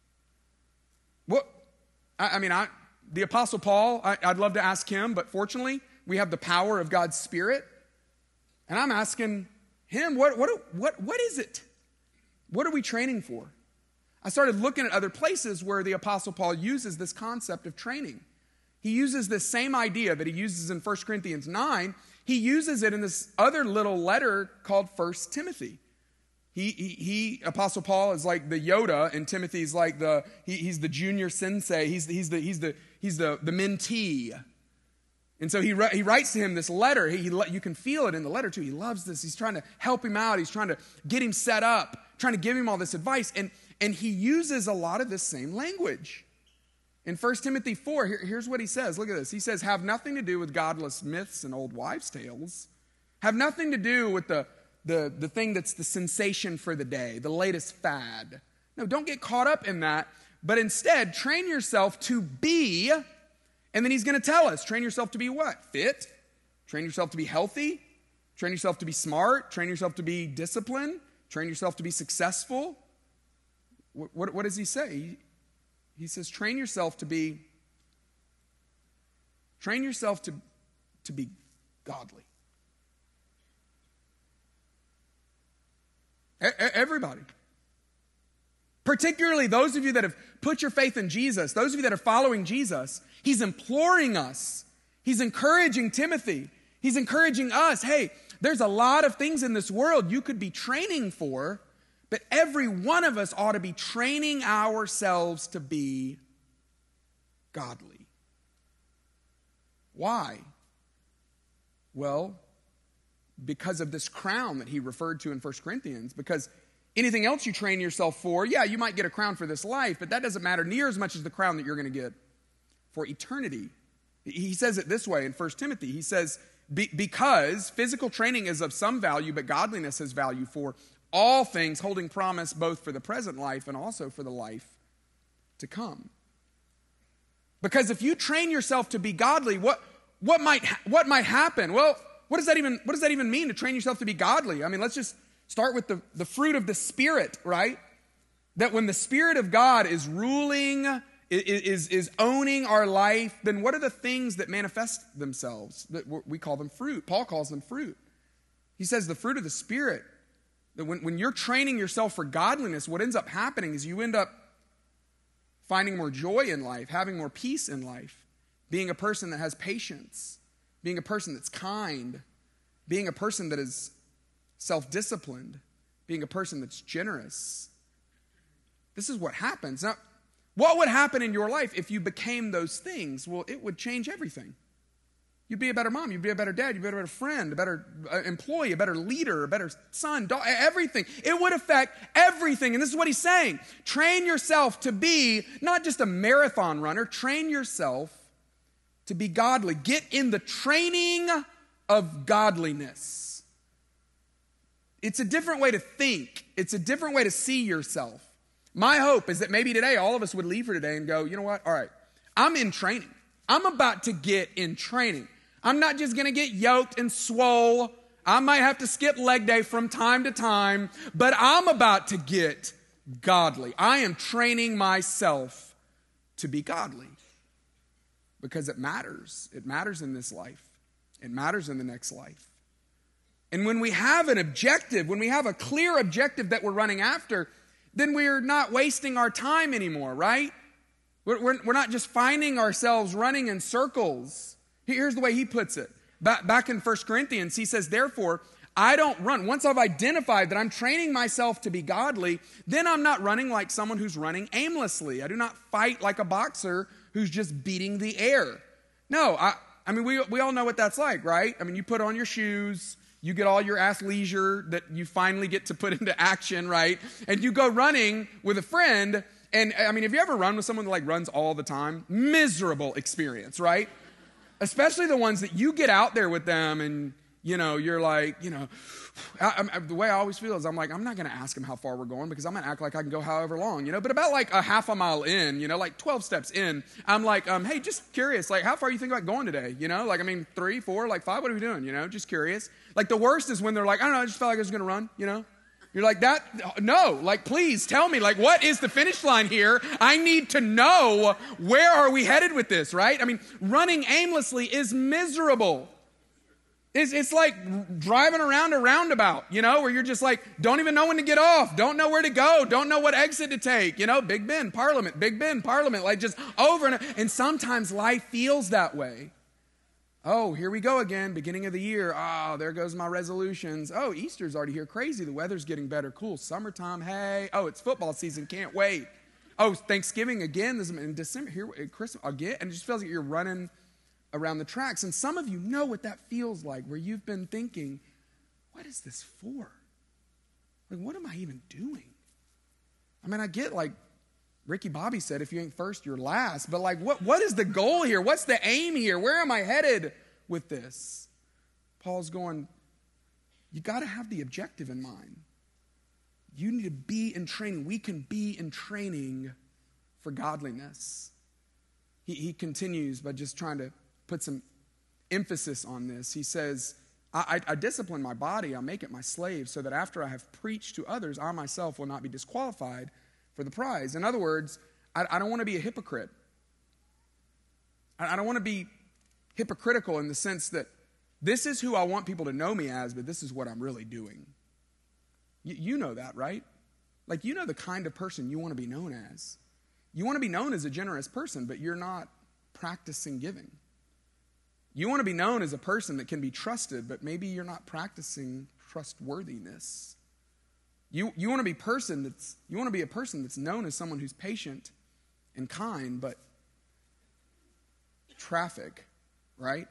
S4: What I, I mean, I the Apostle Paul, I, I'd love to ask him, but fortunately, we have the power of God's Spirit, and I'm asking him, what what what what is it? What are we training for? I started looking at other places where the Apostle Paul uses this concept of training. He uses this same idea that he uses in First Corinthians nine. He uses it in this other little letter called First Timothy. He, he, he, Apostle Paul is like the Yoda, and Timothy's like the, he, he's the junior sensei. He's the, he's the, he's the, he's the, the mentee. And so he, he writes to him this letter. He, he, you can feel it in the letter too. He loves this. He's trying to help him out. He's trying to get him set up, trying to give him all this advice. And, and he uses a lot of this same language. In First Timothy four, here, here's what he says. Look at this. He says, have nothing to do with godless myths and old wives' tales. Have nothing to do with the The, the thing that's the sensation for the day, the latest fad. No, don't get caught up in that, but instead train yourself to be, and then he's going to tell us, train yourself to be what? Fit, train yourself to be healthy, train yourself to be smart, train yourself to be disciplined, train yourself to be successful. What, what, what does he say? He, he says train yourself to be, train yourself to, to be godly. Everybody. Particularly those of you that have put your faith in Jesus, those of you that are following Jesus, he's imploring us. He's encouraging Timothy. He's encouraging us. Hey, there's a lot of things in this world you could be training for, but every one of us ought to be training ourselves to be godly. Why? Well, because of this crown that he referred to in First Corinthians, because anything else you train yourself for, yeah, you might get a crown for this life, but that doesn't matter near as much as the crown that you're going to get for eternity. He says it this way in First Timothy. He says, Be- because physical training is of some value, but godliness has value for all things, holding promise both for the present life and also for the life to come. Because if you train yourself to be godly, what, what, might, ha- what might happen? Well, What does that even, what does that even mean to train yourself to be godly? I mean, let's just start with the, the fruit of the Spirit, right? That when the Spirit of God is ruling, is, is owning our life, then what are the things that manifest themselves? That we call them fruit. Paul calls them fruit. He says the fruit of the Spirit, that when, when you're training yourself for godliness, what ends up happening is you end up finding more joy in life, having more peace in life, being a person that has patience, being a person that's kind, being a person that is self-disciplined, being a person that's generous. This is what happens. Now, what would happen in your life if you became those things? Well, it would change everything. You'd be a better mom, you'd be a better dad, you'd be a better friend, a better employee, a better leader, a better son, daughter, everything. It would affect everything. And this is what he's saying. Train yourself to be not just a marathon runner, train yourself to be godly. Get in the training of godliness. It's a different way to think. It's a different way to see yourself. My hope is that maybe today all of us would leave here today and go, you know what? All right, I'm in training. I'm about to get in training. I'm not just going to get yoked and swole. I might have to skip leg day from time to time, but I'm about to get godly. I am training myself to be godly. Because it matters. It matters in this life. It matters in the next life. And when we have an objective, when we have a clear objective that we're running after, then we're not wasting our time anymore, right? We're, we're, we're not just finding ourselves running in circles. Here's the way he puts it. Back, back in First Corinthians, he says, therefore, I don't run. Once I've identified that I'm training myself to be godly, then I'm not running like someone who's running aimlessly. I do not fight like a boxer who's just beating the air. No, I, I mean, we, we all know what that's like, right? I mean, you put on your shoes, you get all your athleisure that you finally get to put into action, right? And you go running with a friend, and I mean, have you ever run with someone that like runs all the time? Miserable experience, right? Especially the ones that you get out there with them and, you know, you're like, you know, I, I, the way I always feel is I'm like, I'm not going to ask him how far we're going because I'm going to act like I can go however long, you know. But about like a half a mile in, you know, like twelve steps in, I'm like, um, hey, just curious, like how far you think about going today? You know, like, I mean, three, four, like five, what are we doing? You know, just curious. Like the worst is when they're like, I don't know, I just felt like I was going to run, you know. You're like, that, no, like, please tell me, like, what is the finish line here? I need to know where are we headed with this, right? I mean, running aimlessly is miserable. It's, it's like driving around a roundabout, you know, where you're just like, don't even know when to get off, don't know where to go, don't know what exit to take, you know, Big Ben, Parliament, Big Ben, Parliament, like just over and over. And sometimes life feels that way. Oh, here we go again, beginning of the year. Oh, there goes my resolutions. Oh, Easter's already here. Crazy, the weather's getting better. Cool, summertime, hey. Oh, it's football season, can't wait. Oh, Thanksgiving again, this in December, here, Christmas again. And it just feels like you're running around the tracks. And some of you know what that feels like, where you've been thinking, what is this for? Like, what am I even doing? I mean, I get like Ricky Bobby said, if you ain't first, you're last. But like, what, what is the goal here? What's the aim here? Where am I headed with this? Paul's going, you got to have the objective in mind. You need to be in training. We can be in training for godliness. He, he continues by just trying to put some emphasis on this. He says, I, I, I discipline my body. I make it my slave so that after I have preached to others, I myself will not be disqualified for the prize. In other words, I, I don't want to be a hypocrite. I, I don't want to be hypocritical in the sense that this is who I want people to know me as, but this is what I'm really doing. You, you know that, right? Like, you know the kind of person you want to be known as. You want to be known as a generous person, but you're not practicing giving. You want to be known as a person that can be trusted, but maybe you're not practicing trustworthiness. You, you want to be person that's you want to be a person that's known as someone who's patient and kind, but traffic, right?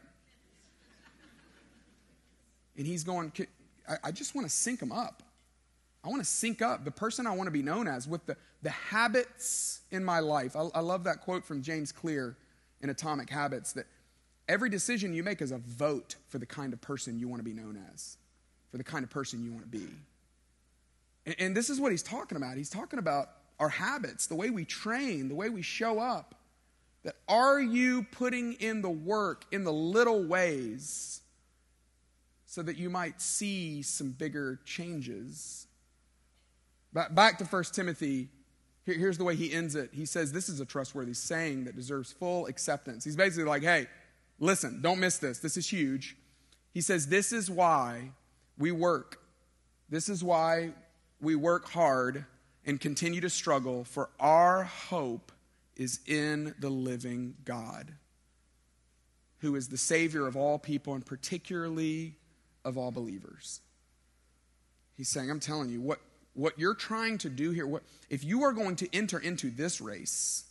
S4: And he's going, I, I just want to sync him up. I want to sync up the person I want to be known as with the, the habits in my life. I, I love that quote from James Clear in Atomic Habits, that every decision you make is a vote for the kind of person you want to be known as, for the kind of person you want to be. And, and this is what he's talking about. He's talking about our habits, the way we train, the way we show up. That are you putting in the work in the little ways so that you might see some bigger changes? Back to First Timothy, here's the way he ends it. He says, this is a trustworthy saying that deserves full acceptance. He's basically like, hey, listen, don't miss this. This is huge. He says, this is why we work. This is why we work hard and continue to struggle, for our hope is in the living God, who is the Savior of all people and particularly of all believers. He's saying, I'm telling you, what, what you're trying to do here, what, if you are going to enter into this race,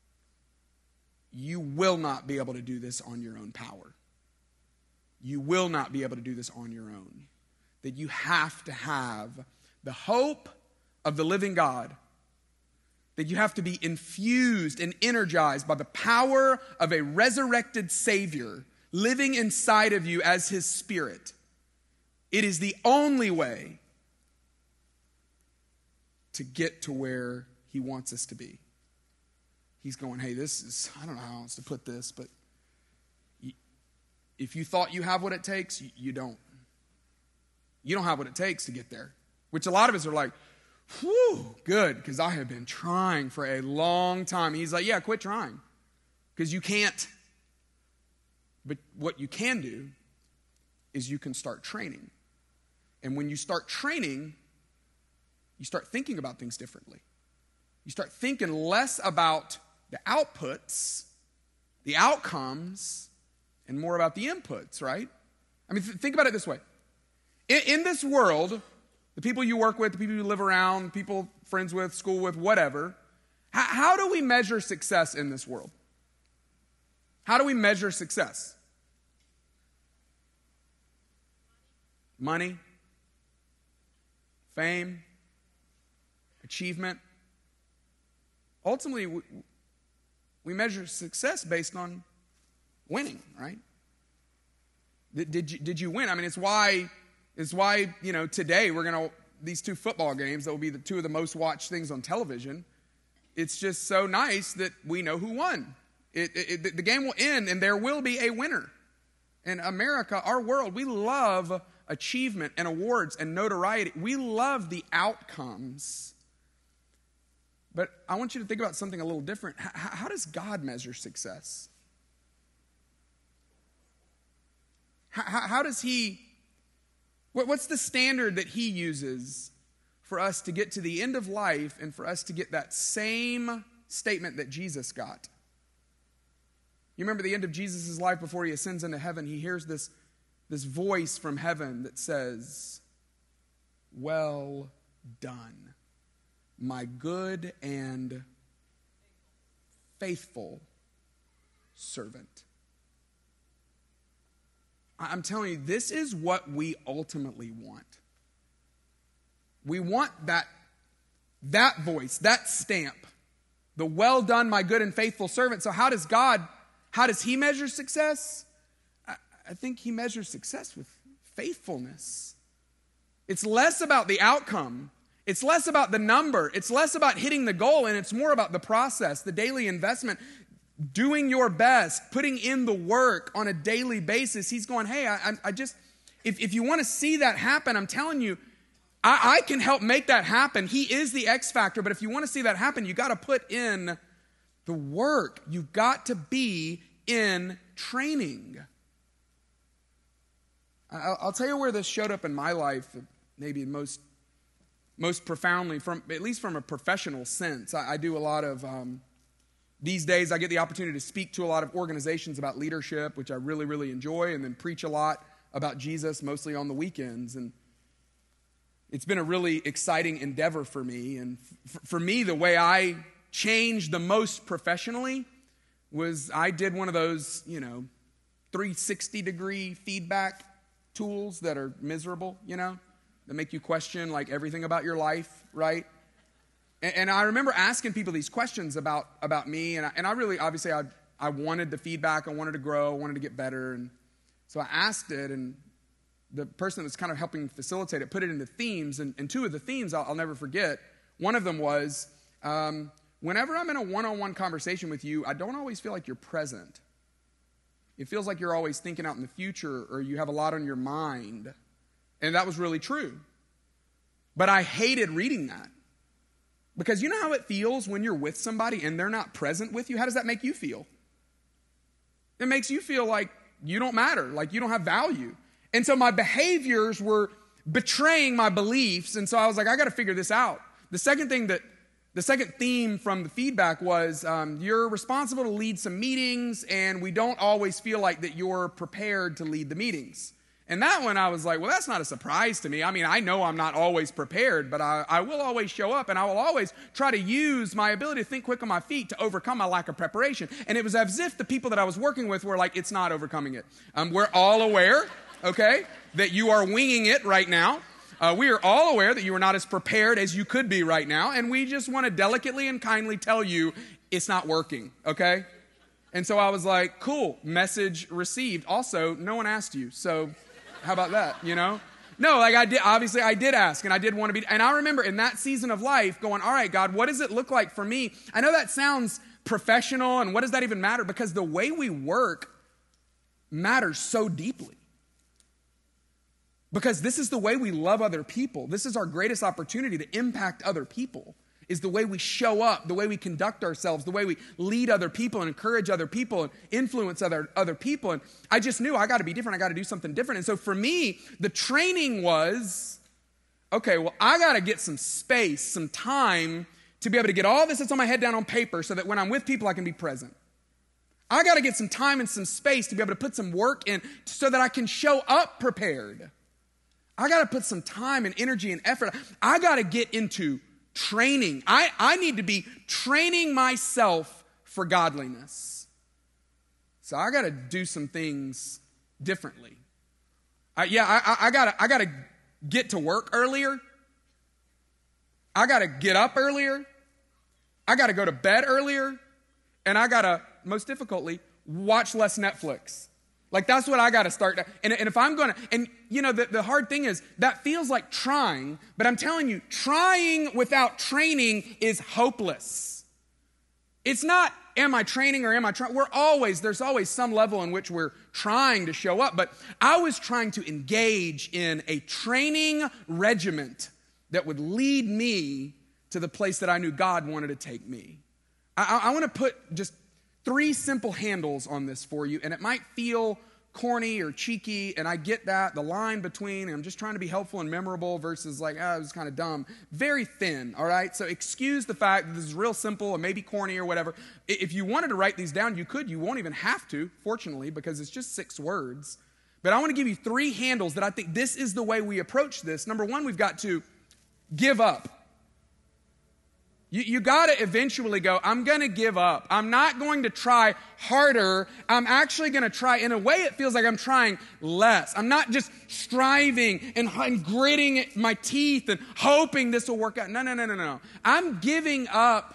S4: you will not be able to do this on your own power. You will not be able to do this on your own. That you have to have the hope of the living God. That you have to be infused and energized by the power of a resurrected Savior living inside of you as His Spirit. It is the only way to get to where He wants us to be. He's going, hey, this is, I don't know how else to put this, but if you thought you have what it takes, you don't. You don't have what it takes to get there. Which a lot of us are like, whew, good, because I have been trying for a long time. He's like, yeah, quit trying, because you can't. But what you can do is you can start training. And when you start training, you start thinking about things differently. You start thinking less about the outputs, the outcomes, and more about the inputs, right? I mean, th- think about it this way. In, in this world, the people you work with, the people you live around, people friends with, school with, whatever, how, how do we measure success in this world? How do we measure success? Money, fame, achievement. Ultimately, we, we measure success based on winning, right? Did, did you did you win? I mean, it's why it's why you know today we're gonna these two football games that will be the two of the most watched things on television. It's just so nice that we know who won. It, it, it, the game will end, and there will be a winner. In America, our world, we love achievement and awards and notoriety. We love the outcomes. But I want you to think about something a little different. How, how does God measure success? How, how does he, what, what's the standard that he uses for us to get to the end of life and for us to get that same statement that Jesus got? You remember the end of Jesus' life before he ascends into heaven, he hears this, this voice from heaven that says, "Well done, my good and faithful servant." I'm telling you, this is what we ultimately want. We want that, that voice, that stamp, the "well done, my good and faithful servant." So how does God, how does he measure success? I, I think he measures success with faithfulness. It's less about the outcome. It's less about the number. It's less about hitting the goal, and it's more about the process, the daily investment, doing your best, putting in the work on a daily basis. He's going, hey, I, I just, if, if you want to see that happen, I'm telling you, I, I can help make that happen. He is the X factor, but if you want to see that happen, you got to put in the work. You've got to be in training. I, I'll tell you where this showed up in my life, maybe most most profoundly, from at least from a professional sense. I, I do a lot of, um, these days I get the opportunity to speak to a lot of organizations about leadership, which I really, really enjoy, and then preach a lot about Jesus, mostly on the weekends. And it's been a really exciting endeavor for me. And f- for me, the way I changed the most professionally was I did one of those, you know, three sixty degree feedback tools that are miserable, you know, that make you question like everything about your life, right? And, and I remember asking people these questions about, about me, and I, and I really, obviously, I, I wanted the feedback, I wanted to grow, I wanted to get better, and so I asked it, and the person that's kind of helping facilitate it put it into themes, and, and two of the themes I'll, I'll never forget. One of them was, um, whenever I'm in a one-on-one conversation with you, I don't always feel like you're present. It feels like you're always thinking out in the future, or you have a lot on your mind. And that was really true. But I hated reading that. Because you know how it feels when you're with somebody and they're not present with you? How does that make you feel? It makes you feel like you don't matter, like you don't have value. And so my behaviors were betraying my beliefs, and so I was like, I got to figure this out. The second thing that, the second theme from the feedback was, um, you're responsible to lead some meetings, and we don't always feel like that you're prepared to lead the meetings. And that one, I was like, well, that's not a surprise to me. I mean, I know I'm not always prepared, but I, I will always show up, and I will always try to use my ability to think quick on my feet to overcome my lack of preparation. And it was as if the people that I was working with were like, it's not overcoming it. Um, we're all aware, okay, that you are winging it right now. Uh, we are all aware that you are not as prepared as you could be right now, and we just want to delicately and kindly tell you it's not working, okay? And so I was like, cool, message received. Also, no one asked you, so how about that, you know? No, like I did, obviously I did ask, and I did want to be, and I remember in that season of life going, all right, God, what does it look like for me? I know that sounds professional, and what does that even matter? Because the way we work matters so deeply. Because this is the way we love other people. This is our greatest opportunity to impact other people, is the way we show up, the way we conduct ourselves, the way we lead other people and encourage other people and influence other, other people. And I just knew I got to be different. I got to do something different. And so for me, the training was, okay, well, I got to get some space, some time to be able to get all this that's on my head down on paper so that when I'm with people, I can be present. I got to get some time and some space to be able to put some work in so that I can show up prepared. I got to put some time and energy and effort. I got to get into training. I, I need to be training myself for godliness. So I got to do some things differently. I, yeah, I, I got I got to get to work earlier. I got to get up earlier. I got to go to bed earlier. And I got to, most difficultly, watch less Netflix. Like, that's what I got to start. And, and if I'm going to, and you know, the, the hard thing is, that feels like trying, but I'm telling you, trying without training is hopeless. It's not, am I training or am I trying? We're always, there's always some level in which we're trying to show up, but I was trying to engage in a training regiment that would lead me to the place that I knew God wanted to take me. I, I want to put just three simple handles on this for you, and it might feel corny or cheeky, and I get that, the line between, and I'm just trying to be helpful and memorable versus like, ah, oh, it was kind of dumb, very thin, all right? So excuse the fact that this is real simple and maybe corny or whatever. If you wanted to write these down, you could. You won't even have to, fortunately, because it's just six words. But I want to give you three handles that I think this is the way we approach this. Number one, we've got to give up. You, you got to eventually go, I'm going to give up. I'm not going to try harder. I'm actually going to try. In a way, it feels like I'm trying less. I'm not just striving and, and gritting my teeth and hoping this will work out. No, no, no, no, no. I'm giving up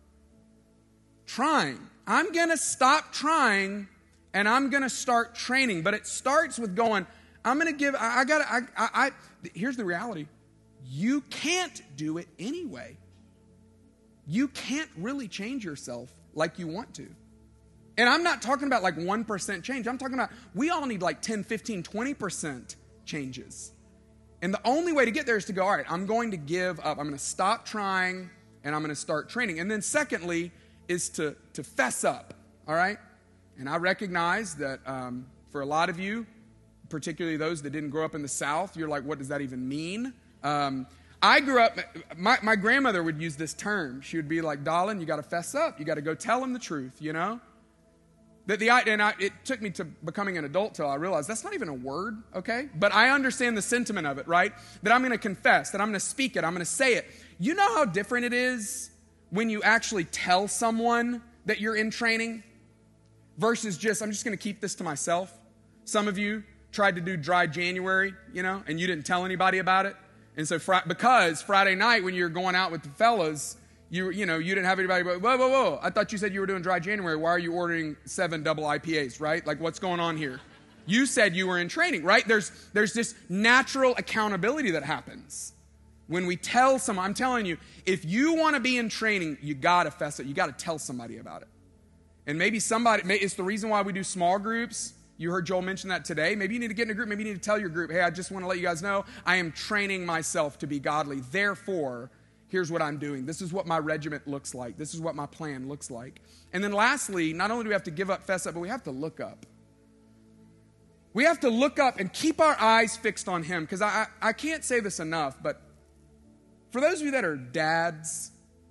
S4: trying. I'm going to stop trying and I'm going to start training. But it starts with going, I'm going to give, I, I got to, I, I, I, here's the reality. You can't do it anyway. You can't really change yourself like you want to. And I'm not talking about like one percent change. I'm talking about we all need like ten, fifteen, twenty percent changes. And the only way to get there is to go, all right, I'm going to give up. I'm going to stop trying and I'm going to start training. And then secondly is to, to fess up, all right? And I recognize that um, for a lot of you, particularly those that didn't grow up in the South, you're like, what does that even mean? Um, I grew up, my, my grandmother would use this term. She would be like, darling, you got to fess up. You got to go tell them the truth, you know? That the And I, it took me to becoming an adult till I realized that's not even a word, okay? But I understand the sentiment of it, right? That I'm going to confess, that I'm going to speak it, I'm going to say it. You know how different it is when you actually tell someone that you're in training versus just, I'm just going to keep this to myself. Some of you tried to do dry January, you know, and you didn't tell anybody about it. And so, fr- because Friday night when you're going out with the fellas, you you know, you didn't have anybody, but whoa, whoa, whoa, I thought you said you were doing dry January. Why are you ordering seven double I P As, right? Like, what's going on here? You said you were in training, right? There's there's this natural accountability that happens. When we tell someone, I'm telling you, if you want to be in training, you got to fess it. You got to tell somebody about it. And maybe somebody, it's the reason why we do small groups. You heard Joel mention that today. Maybe you need to get in a group. Maybe you need to tell your group, hey, I just want to let you guys know I am training myself to be godly. Therefore, here's what I'm doing. This is what my regiment looks like. This is what my plan looks like. And then lastly, not only do we have to give up, fess up, but we have to look up. We have to look up and keep our eyes fixed on Him. Because I, I, I can't say this enough, but for those of you that are dads,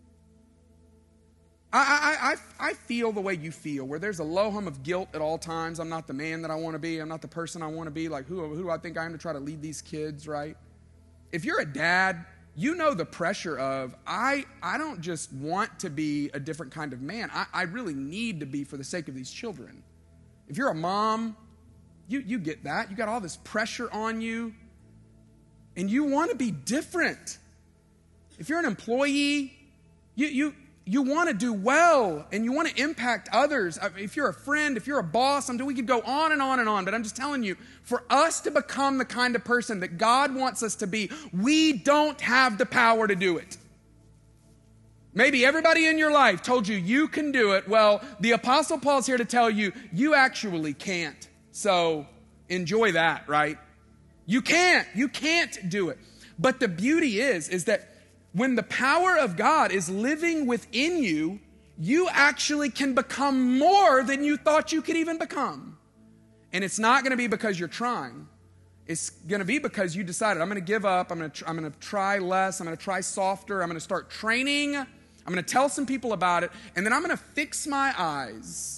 S4: I, I, I, I feel the way you feel, where there's a low hum of guilt at all times. I'm not the man that I want to be. I'm not the person I want to be. Like, who, who do I think I am to try to lead these kids, right? If you're a dad, you know the pressure of, I, I don't just want to be a different kind of man. I, I really need to be for the sake of these children. If you're a mom, you, you get that. You got all this pressure on you, and you want to be different. If you're an employee, you you you want to do well, and you want to impact others. If you're a friend, if you're a boss, I'm, we could go on and on and on, but I'm just telling you, for us to become the kind of person that God wants us to be, we don't have the power to do it. Maybe everybody in your life told you you can do it. Well, the Apostle Paul's here to tell you, you actually can't. So enjoy that, right? You can't. You can't do it. But the beauty is, is that when the power of God is living within you, you actually can become more than you thought you could even become. And it's not going to be because you're trying. It's going to be because you decided, I'm going to give up. I'm going to, tr- I'm going to try less. I'm going to try softer. I'm going to start training I'm going to tell some people about it, and then I'm going to fix my eyes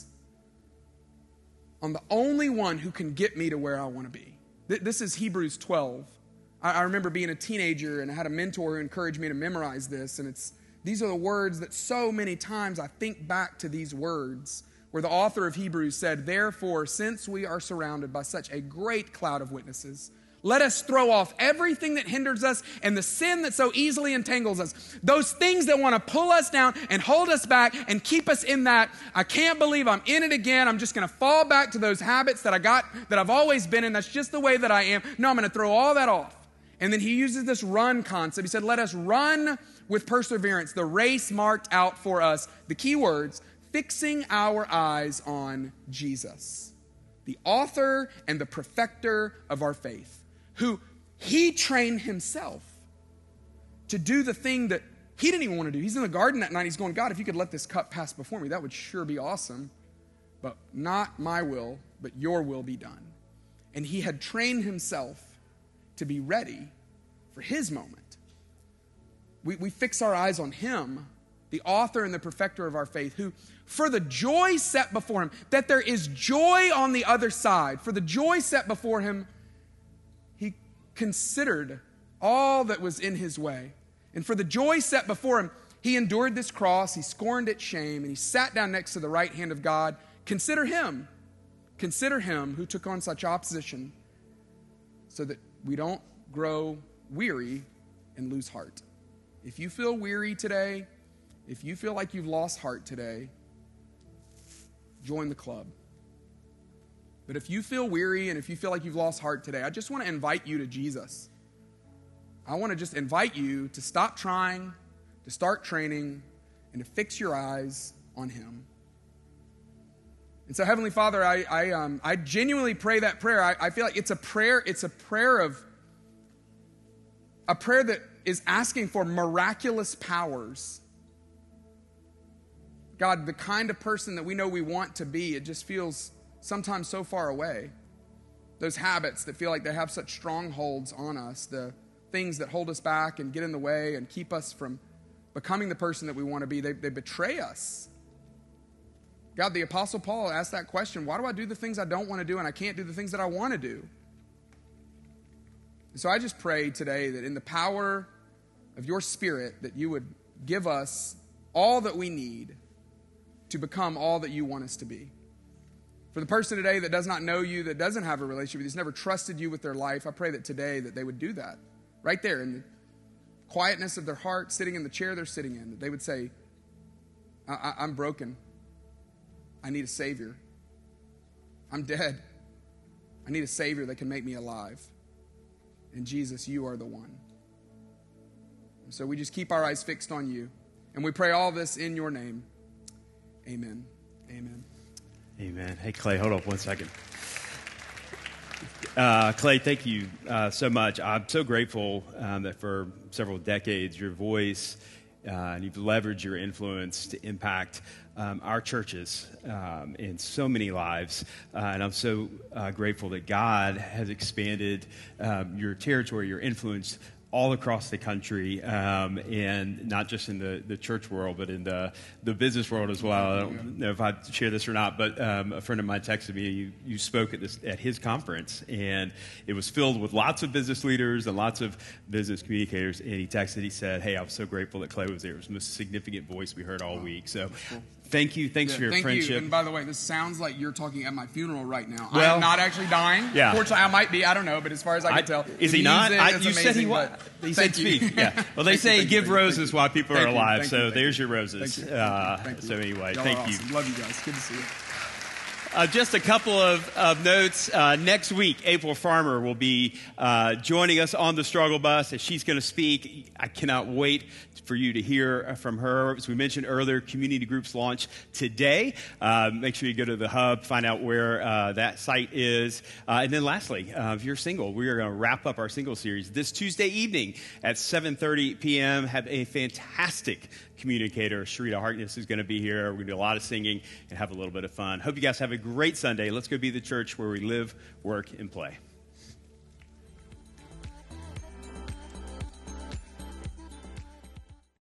S4: on the only one who can get me to where I want to be. This is Hebrews twelve. I remember being a teenager, and I had a mentor who encouraged me to memorize this, and it's these are the words that so many times I think back to these words, where the author of Hebrews said, "Therefore, since we are surrounded by such a great cloud of witnesses, let us throw off everything that hinders us and the sin that so easily entangles us." Those things that want to pull us down and hold us back and keep us in that, I can't believe I'm in it again. I'm just going to fall back to those habits that I got, that I've always been in. That's just the way that I am. No, I'm going to throw all that off. And then he uses this run concept. He said, let us run with perseverance the race marked out for us. The key words, fixing our eyes on Jesus, the author and the perfecter of our faith, who he trained himself to do the thing that he didn't even want to do. He's in the garden that night. He's going, God, if you could let this cup pass before me, that would sure be awesome. But not my will, but your will be done. And he had trained himself to be ready for his moment. We, we fix our eyes on him, the author and the perfecter of our faith, who for the joy set before him, that there is joy on the other side, for the joy set before him, he considered all that was in his way. And for the joy set before him, he endured this cross, he scorned its shame, and he sat down next to the right hand of God. Consider him, consider him who took on such opposition so that we don't grow weary and lose heart. If you feel weary today, if you feel like you've lost heart today, join the club. But if you feel weary and if you feel like you've lost heart today, I just want to invite you to Jesus. I want to just invite you to stop trying, to start training, and to fix your eyes on him. And so, Heavenly Father, I I, um, I genuinely pray that prayer. I, I feel like it's a prayer, it's a prayer of, a prayer that is asking for miraculous powers. God, the kind of person that we know we want to be, it just feels sometimes so far away. Those habits that feel like they have such strongholds on us, the things that hold us back and get in the way and keep us from becoming the person that we want to be, they, they betray us. God, the Apostle Paul asked that question, why do I do the things I don't want to do and I can't do the things that I want to do? And so I just pray today that in the power of your Spirit, that you would give us all that we need to become all that you want us to be. For the person today that does not know you, that doesn't have a relationship with you, has never trusted you with their life, I pray that today that they would do that. Right there in the quietness of their heart, sitting in the chair they're sitting in, that they would say, I- I- I'm broken. I need a Savior. I'm dead. I need a Savior that can make me alive. And Jesus, you are the one. And so we just keep our eyes fixed on you. And we pray all this in your name. Amen. Amen.
S8: Amen. Hey, Clay, hold up one second. Uh, Clay, thank you uh, so much. I'm so grateful um, that for several decades, your voice, uh, and you've leveraged your influence to impact um, our churches um, in so many lives. Uh, and I'm so uh, grateful that God has expanded um, your territory, your influence all across the country, um, and not just in the, the church world, but in the, the business world as well. I don't know if I share this or not, but um, a friend of mine texted me, you, you spoke at this at his conference, and it was filled with lots of business leaders and lots of business communicators, and he texted, he said, hey, I was so grateful that Clay was there. It was the most significant voice we heard all week. So thank you. Thanks
S4: yeah,
S8: for your
S4: thank
S8: friendship.
S4: You. And by the way, this sounds like you're talking at my funeral right now.
S8: Well,
S4: I'm not actually dying.
S8: Yeah.
S4: Fortunately, I might be. I don't know. But as far as I can
S8: I,
S4: tell.
S8: Is he
S4: music,
S8: not? I,
S4: it's
S8: you
S4: amazing,
S8: said he was. He said
S4: speak.
S8: Yeah. Well, they say
S4: you,
S8: give
S4: you,
S8: roses while people
S4: thank
S8: are
S4: you,
S8: alive.
S4: thank
S8: so
S4: you,
S8: there's
S4: you.
S8: your roses.
S4: Thank you.
S8: Uh,
S4: Thank you.
S8: So anyway,
S4: Y'all
S8: thank
S4: are
S8: you.
S4: awesome. Love you guys. Good to see you.
S8: Uh, just a couple of, of notes. Uh, next week, April Farmer will be uh, joining us on the struggle bus as she's going to speak. I cannot wait for you to hear from her. As we mentioned earlier, community groups launch today. Uh, make sure you go to the hub, find out where uh, that site is. Uh, and then lastly, uh, if you're single, we are going to wrap up our single series this Tuesday evening at seven thirty p.m. Have a fantastic communicator, Sharita Harkness, is going to be here. We're going to do a lot of singing and have a little bit of fun. Hope you guys have a great Sunday. Let's go be the church where we live, work, and play.